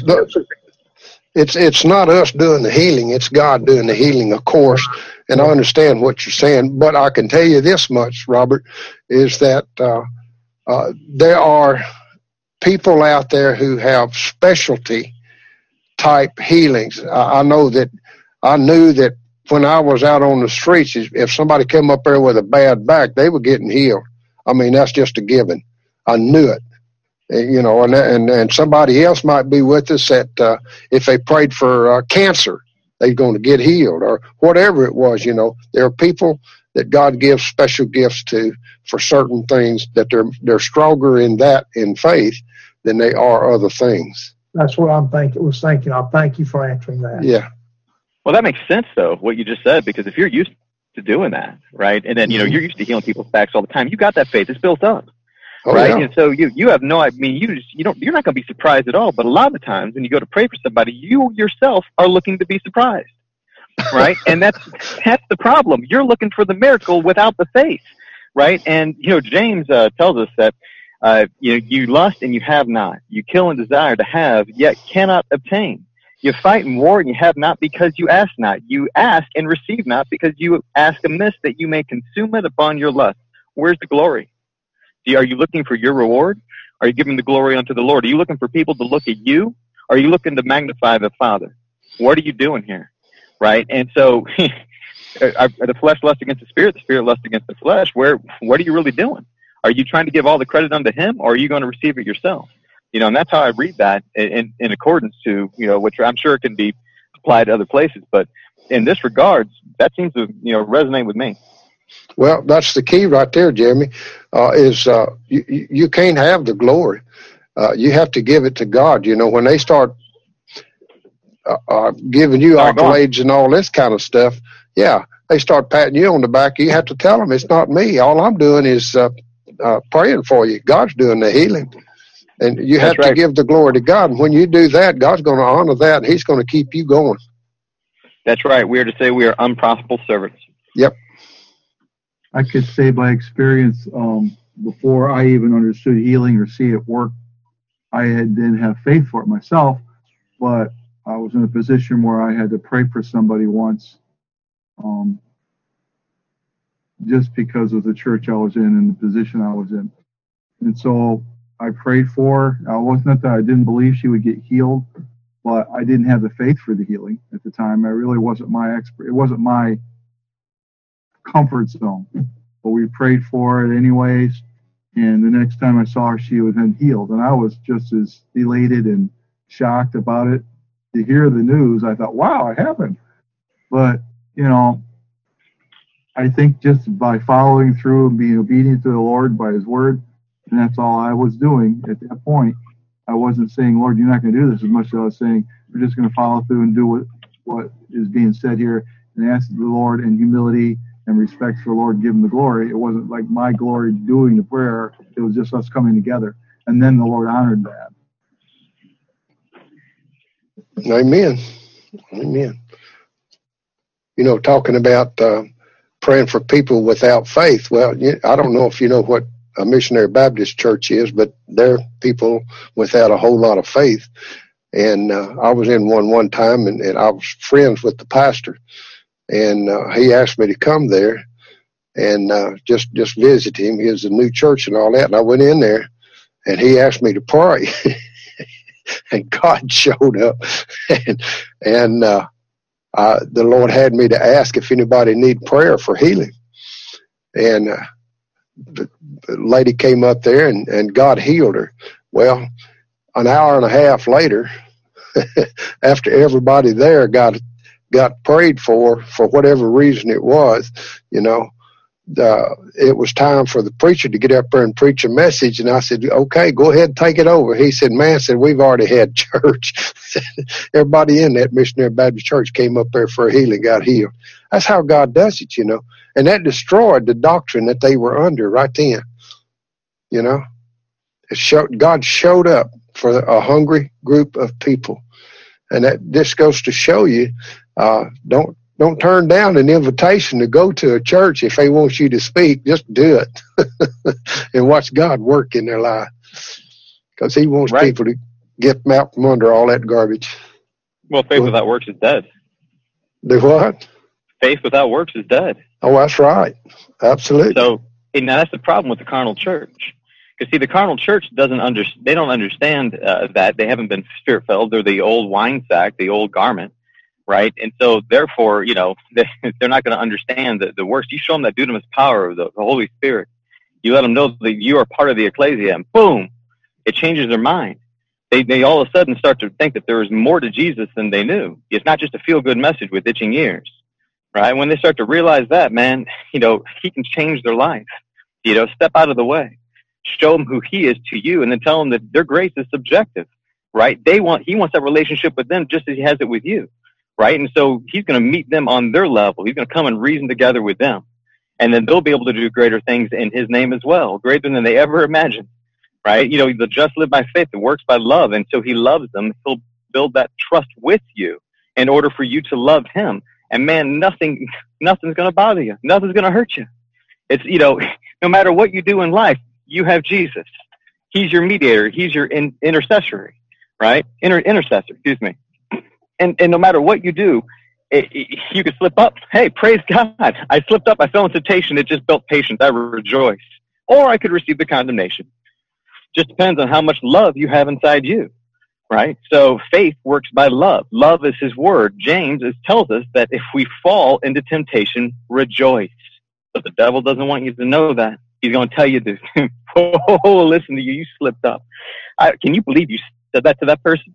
it's not us doing the healing. It's God doing the healing, of course. And I understand what you're saying. But I can tell you this much, Robert, is that there are people out there who have specialty type healings. I knew that when I was out on the streets, if somebody came up there with a bad back, they were getting healed. I mean, that's just a given. I knew it. And somebody else might be with us that if they prayed for cancer, they're going to get healed, or whatever it was. There are people that God gives special gifts to for certain things, that they're stronger in faith than they are other things. That's what I was thinking. I thank you for answering that. Yeah. Well, that makes sense, though, what you just said, because if you're used to doing that, right, and then, you're used to healing people's backs all the time, you got that faith. It's built up, right? Yeah. And so you have no, you're not going to be surprised at all, but a lot of the times when you go to pray for somebody, you yourself are looking to be surprised, right? And that's the problem. You're looking for the miracle without the faith, right? And, James tells us that, you lust and you have not. You kill and desire to have, yet cannot obtain. You fight and war and you have not because you ask not. You ask and receive not because you ask amiss that you may consume it upon your lust. Where's the glory? Are you looking for your reward? Are you giving the glory unto the Lord? Are you looking for people to look at you? Are you looking to magnify the Father? What are you doing here? Right? And so the flesh lusts against the Spirit lusts against the flesh. What are you really doing? Are you trying to give all the credit unto Him, or are you going to receive it yourself? And that's how I read that in accordance to, which I'm sure can be applied to other places. But in this regards, that seems to, resonate with me. Well, that's the key right there, Jeremy. You can't have the glory. You have to give it to God. You know, when they start giving you accolades and all this kind of stuff, yeah, they start patting you on the back. You have to tell them it's not me. All I'm doing is praying for you. God's doing the healing. And you have to give the glory to God. And when you do that, God's going to honor that, and he's going to keep you going. That's right. We are to say we are unprofitable servants. Yep. I could say by experience, before I even understood healing or see it work, I didn't have faith for it myself, but I was in a position where I had to pray for somebody once, just because of the church I was in and the position I was in. And so I prayed for her. It wasn't that I didn't believe she would get healed, but I didn't have the faith for the healing at the time. It really wasn't it wasn't my comfort zone. But we prayed for it anyways. And the next time I saw her, she was then healed. And I was just as elated and shocked about it. To hear the news, I thought, wow, it happened. But, you know, I think just by following through and being obedient to the Lord by his word, and that's all I was doing at that point. I wasn't saying, Lord, you're not going to do this, as much as I was saying, we're just going to follow through and do what is being said here and ask the Lord in humility and respect for the Lord, give him the glory. It wasn't like my glory doing the prayer. It was just us coming together. And then the Lord honored that. Amen. Amen. You know, talking about praying for people without faith. Well, I don't know if you know what a missionary Baptist church is, but they're people without a whole lot of faith. And I was in one time, and I was friends with the pastor, and he asked me to come there and just visit him. He was a new church and all that, and I went in there, and he asked me to pray, and God showed up, and the Lord had me to ask if anybody need prayer for healing, and the lady came up there, and God healed her. Well, an hour and a half later, after everybody there got prayed for whatever reason it was, you know, it was time for the preacher to get up there and preach a message. And I said, okay, go ahead and take it over. He said, man, we've already had church. Everybody in that missionary Baptist church came up there for a healing, got healed. That's how God does it, you know. And that destroyed the doctrine that they were under right then. You know, God showed up for a hungry group of people. And that just goes to show you, don't turn down an invitation to go to a church if they want you to speak. Just do it and watch God work in their life, because he wants people to get them out from under all that garbage. Well, faith without works is dead. Do what? Faith without works is dead. Oh, that's right. Absolutely. So, and that's the problem with the carnal church. Because, see, the carnal church they don't understand that. They haven't been spirit-filled. They're the old wine sack, the old garment, right? And so, therefore, you know, they're not going to understand the works. You show them that dunamis power of the Holy Spirit. You let them know that you are part of the ecclesia, and boom, it changes their mind. They all of a sudden start to think that there is more to Jesus than they knew. It's not just a feel-good message with itching ears, right? When they start to realize that, man, you know, he can change their life. You know, step out of the way. Show them who he is to you, and then tell them that their grace is subjective, right? He wants that relationship with them just as he has it with you, right? And so he's going to meet them on their level. He's going to come and reason together with them, and then they'll be able to do greater things in his name as well, greater than they ever imagined, right? You know, the just live by faith, it works by love, and so he loves them. He'll build that trust with you in order for you to love him. And man, nothing's going to bother you. Nothing's going to hurt you. It's, you know, no matter what you do in life, you have Jesus. He's your mediator. He's your intercessory, right? Intercessor, excuse me. And no matter what you do, you could slip up. Hey, praise God. I slipped up. I fell in temptation. It just built patience. I rejoice. Or I could receive the condemnation. Just depends on how much love you have inside you, right? So faith works by love. Love is his word. James tells us that if we fall into temptation, rejoice. But the devil doesn't want you to know that. He's going to tell you this. Oh, listen to you. You slipped up. Can you believe you said that to that person?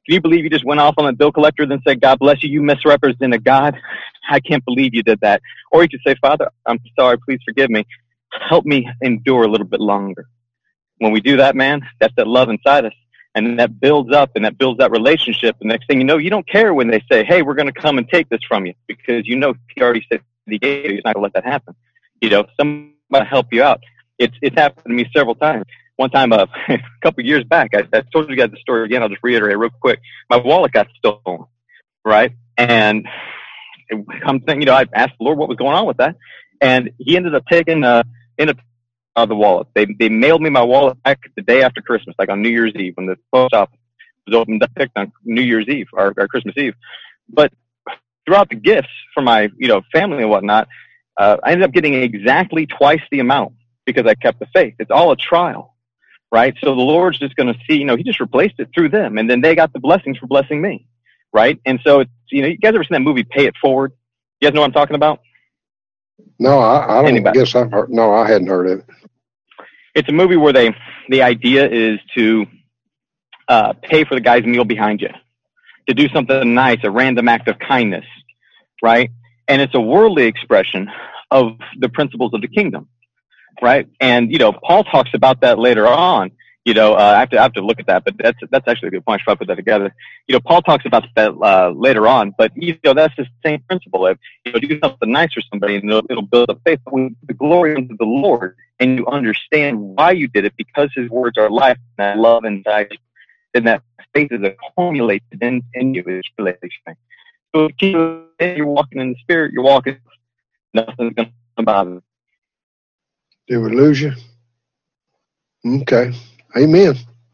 Can you believe you just went off on a bill collector and then said, God bless you, you misrepresented God? I can't believe you did that. Or you could say, Father, I'm sorry, please forgive me. Help me endure a little bit longer. When we do that, man, that's that love inside us. And that builds up and that builds that relationship. The next thing you know, you don't care when they say, hey, we're going to come and take this from you, because you know he already said he gave you. He's not going to let that happen. You know, somebody help you out. It's happened to me several times. One time, a couple of years back, I told you guys the story again. I'll just reiterate real quick. My wallet got stolen, right? And I'm thinking, you know, I asked the Lord what was going on with that, and He ended up taking the wallet. They mailed me my wallet back the day after Christmas, like on New Year's Eve, when the post office was opened up, picked on New Year's Eve or Christmas Eve. But throughout the gifts for my, you know, family and whatnot, I ended up getting exactly twice the amount because I kept the faith. It's all a trial. Right? So the Lord's just going to see, you know, He just replaced it through them. And then they got the blessings for blessing me. Right? And so, it's, you know, you guys ever seen that movie, Pay It Forward? You guys know what I'm talking about? No, I don't. Anybody? Guess I've heard. No, I hadn't heard of it. It's a movie where the idea is to pay for the guy's meal behind you, to do something nice, a random act of kindness. Right? And it's a worldly expression of the principles of the kingdom. Right. And, you know, Paul talks about that later on, you know, I have to look at that, but that's actually a good point. I should put that together. You know, Paul talks about that, later on, but, you know, that's the same principle. If, you know, do something nice for somebody and it'll build up faith. But when the glory unto the Lord and you understand why you did it, because His words are life and that love inside you, then that faith is accumulated in you. It's related. So if you're walking in the Spirit, you're walking, nothing's going to bother you. Did we lose you? Okay. Amen.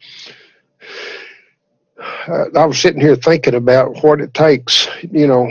I was sitting here thinking about what it takes, you know,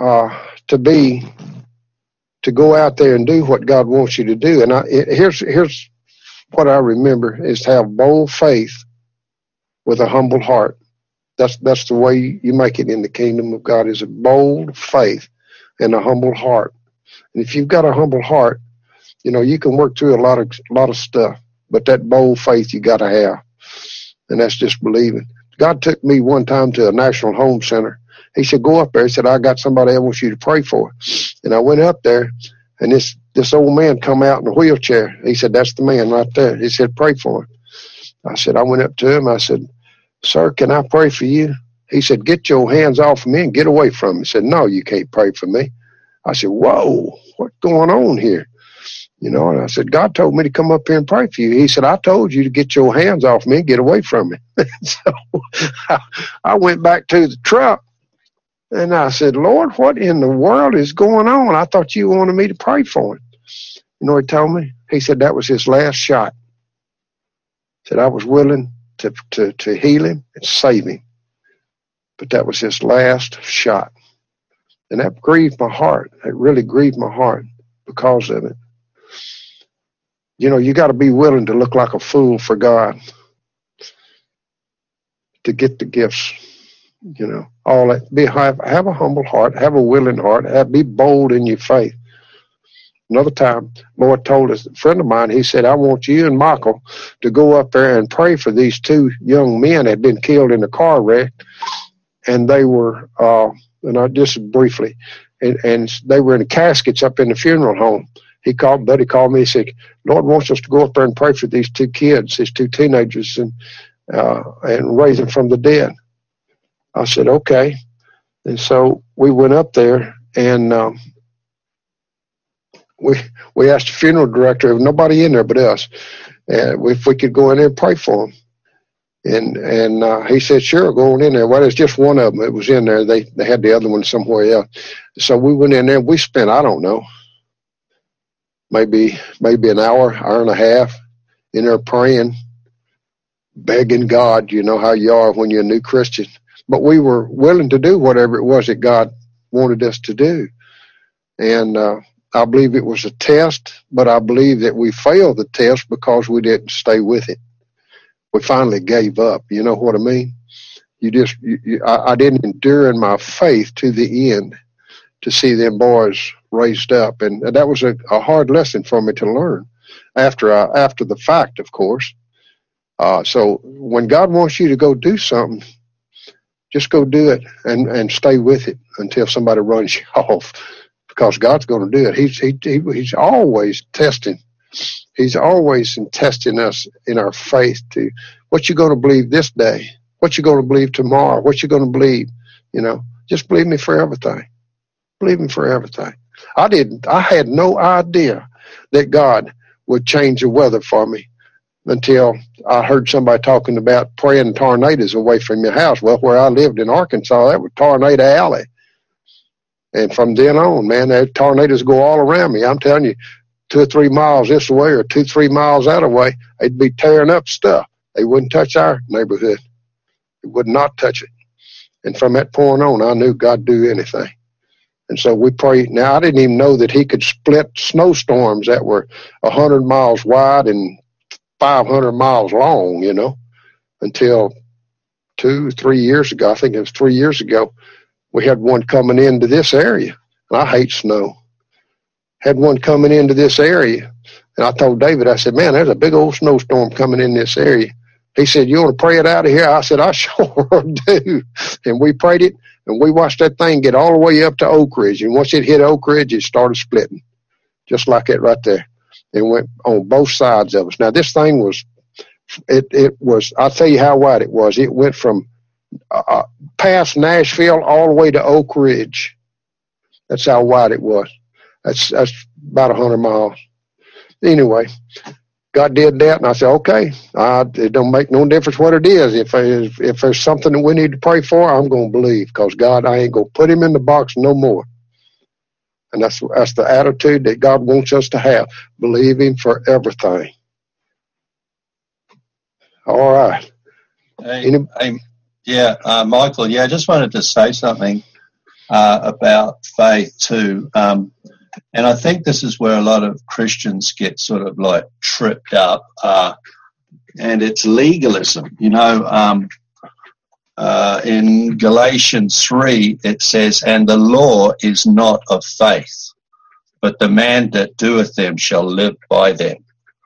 to go out there and do what God wants you to do. And here's what I remember is to have bold faith with a humble heart. That's the way you make it in the kingdom of God, is a bold faith and a humble heart. And if you've got a humble heart, you know, you can work through a lot of stuff, but that bold faith you got to have, and that's just believing. God took me one time to a national home center. He said, go up there. He said, I got somebody I want you to pray for. And I went up there, and this old man come out in a wheelchair. He said, that's the man right there. He said, pray for him. I said, I went up to him. I said, sir, can I pray for you? He said, get your hands off of me and get away from me. He said, no, you can't pray for me. I said, whoa, what's going on here? You know, and I said, God told me to come up here and pray for you. He said, I told you to get your hands off me and get away from me. So I went back to the truck and I said, Lord, what in the world is going on? I thought you wanted me to pray for him. You know what he told me? He said that was his last shot. He said I was willing to heal him and save him, but that was his last shot. And that grieved my heart. It really grieved my heart because of it. You know, you got to be willing to look like a fool for God to get the gifts. You know, all that. Have a humble heart, have a willing heart, be bold in your faith. Another time, Lord told us, a friend of mine, he said, I want you and Michael to go up there and pray for these two young men that had been killed in a car wreck. And they were, and I just briefly, and they were in the caskets up in the funeral home. Buddy called me, he said, Lord wants us to go up there and pray for these two kids, these two teenagers, and raise them from the dead. I said, okay. And so we went up there, and we asked the funeral director, there was nobody in there but us, if we could go in there and pray for them. And he said, sure, go on in there. Well, there's just one of them that was in there. They had the other one somewhere else. So we went in there, and we spent, I don't know, maybe an hour and a half in there praying, begging God. You know how you are when you're a new Christian. But we were willing to do whatever it was that God wanted us to do. And I believe it was a test, but I believe that we failed the test because we didn't stay with it. We finally gave up. You know what I mean? I didn't endure in my faith to the end to see them boys raised up. And that was a hard lesson for me to learn after the fact, of course. So when God wants you to go do something, Just go do it and stay with it until somebody runs you off, because God's going to do it. He's always testing. He's always testing us in our faith to what you going to believe this day, what you going to believe tomorrow, what you going to believe. Just believe me for everything. Believe me for everything. I had no idea that God would change the weather for me until I heard somebody talking about praying tornadoes away from your house. Well, where I lived in Arkansas, that was Tornado Alley. And from then on, man, the tornadoes go all around me. I'm telling you, 2 or 3 miles this way or 2 or 3 miles that way, they'd be tearing up stuff. They wouldn't touch our neighborhood. They would not touch it. And from that point on, I knew God'd do anything. And so we prayed. Now, I didn't even know that he could split snowstorms that were 100 miles wide and 500 miles long, until 2 or 3 years ago. I think it was 3 years ago. We had one coming into this area. And I hate snow. Had one coming into this area. And I told David, I said, man, there's a big old snowstorm coming in this area. He said, you want to pray it out of here? I said, I sure do. And we prayed it, and we watched that thing get all the way up to Oak Ridge. And once it hit Oak Ridge, it started splitting, just like it right there. It went on both sides of us. Now, this thing was, I'll tell you how wide it was. It went from past Nashville all the way to Oak Ridge. That's how wide it was. That's about 100 miles. Anyway, God did that, and I said, okay, it don't make no difference what it is. If there's something that we need to pray for, I'm going to believe, because God, I ain't going to put him in the box no more. And that's the attitude that God wants us to have. Believe him for everything. All right. Michael, I just wanted to say something about faith too. And I think this is where a lot of Christians get sort of like tripped up, and it's legalism. In Galatians 3, it says, and the law is not of faith, but the man that doeth them shall live by them.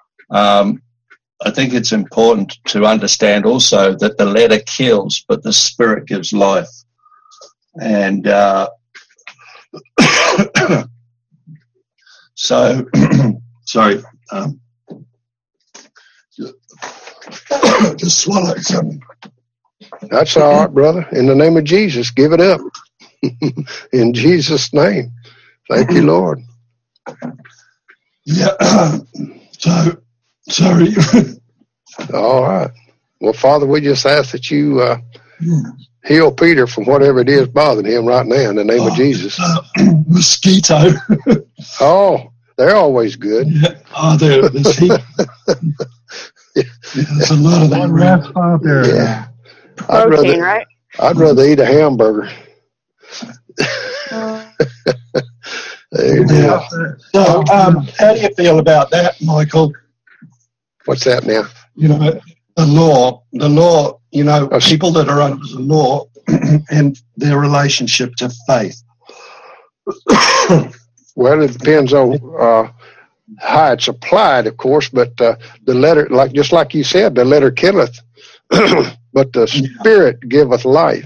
I think it's important to understand also that the letter kills, but the spirit gives life. And so, sorry, just swallowed something. That's all right, brother. In the name of Jesus, give it up. In Jesus' name. Thank you, Lord. Yeah. So, sorry. All right. Well, Father, we just ask that you heal Peter from whatever it is bothering him right now in the name of Jesus. Mosquito. Oh, they're always good. Yeah. There's heat. There's a lot of that rest out there. Yeah. Protein, right? I'd rather eat a hamburger. There you go. So, how do you feel about that, Michael? What's that now? The law, people that are under the law and their relationship to faith. Well, it depends on how it's applied, of course, but the letter, just like you said, the letter killeth, but the spirit giveth life.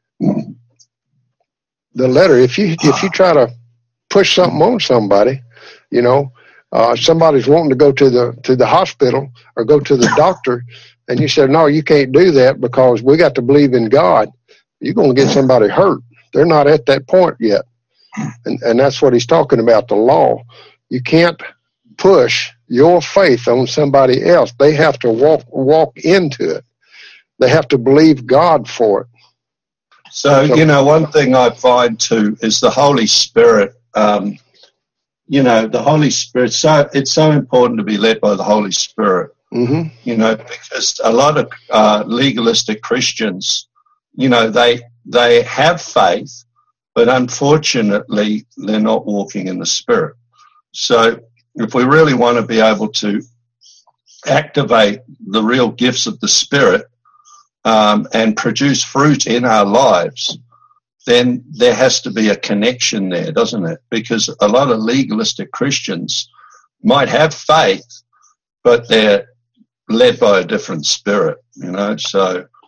The letter, if you try to push something on somebody, somebody's wanting to go to the hospital or go to the doctor, and you said, no, you can't do that because we got to believe in God, you're going to get somebody hurt. They're not at that point yet. And that's what he's talking about, the law. You can't push your faith on somebody else. They have to walk into it. They have to believe God for it. So, one thing I find too is the Holy Spirit. The Holy Spirit. So it's so important to be led by the Holy Spirit. Mm-hmm. Because a lot of legalistic Christians, they have faith, but unfortunately they're not walking in the Spirit. So if we really want to be able to activate the real gifts of the Spirit and produce fruit in our lives, then there has to be a connection there, doesn't it? Because a lot of legalistic Christians might have faith, but they're led by a different spirit, So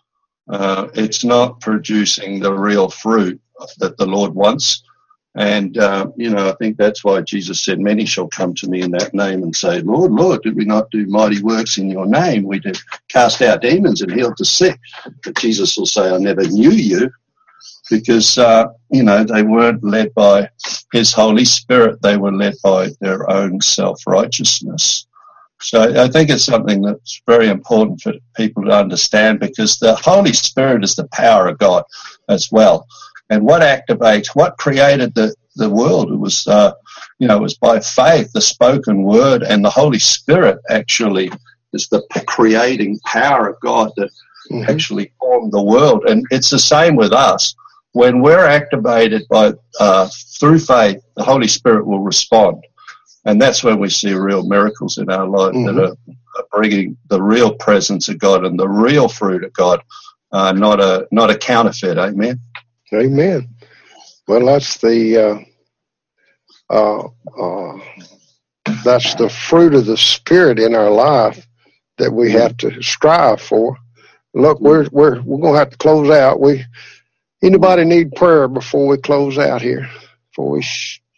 it's not producing the real fruit that the Lord wants. And, I think that's why Jesus said, many shall come to me in that name and say, Lord, Lord, did we not do mighty works in your name? We did cast out demons and healed the sick. But Jesus will say, I never knew you, because, they weren't led by his Holy Spirit. They were led by their own self-righteousness. So I think it's something that's very important for people to understand, because the Holy Spirit is the power of God as well. And what created the world? It was, it was by faith, the spoken word, and the Holy Spirit actually is the creating power of God that actually formed the world. And it's the same with us. When we're activated by through faith, the Holy Spirit will respond. And that's when we see real miracles in our life that are bringing the real presence of God and the real fruit of God, not a counterfeit. Amen. Amen. Well, that's the fruit of the Spirit in our life that we have to strive for. Look, we're gonna have to close out. Anybody need prayer before we close out here? Before we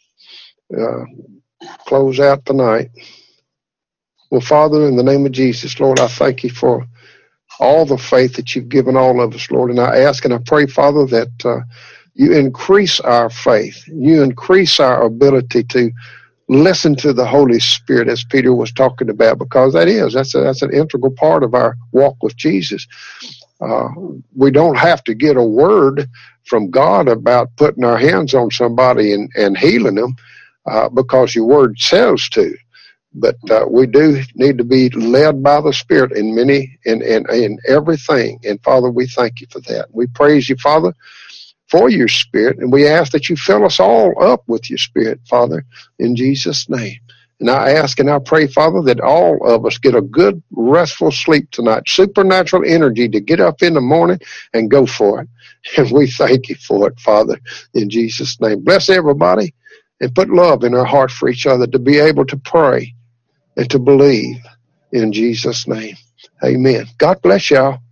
close out tonight. Well, Father, in the name of Jesus, Lord, I thank you for all the faith that you've given all of us, Lord. And I ask and I pray, Father, that you increase our faith. You increase our ability to listen to the Holy Spirit, as Peter was talking about, because that's an integral part of our walk with Jesus. We don't have to get a word from God about putting our hands on somebody and healing them, because your word says to. But we do need to be led by the Spirit in everything. And Father, we thank you for that. We praise you, Father, for your Spirit, and we ask that you fill us all up with your Spirit, Father, in Jesus' name. And I ask and I pray, Father, that all of us get a good, restful sleep tonight, supernatural energy to get up in the morning and go for it. And we thank you for it, Father, in Jesus' name. Bless everybody and put love in our heart for each other to be able to pray and to believe in Jesus' name. Amen. God bless y'all.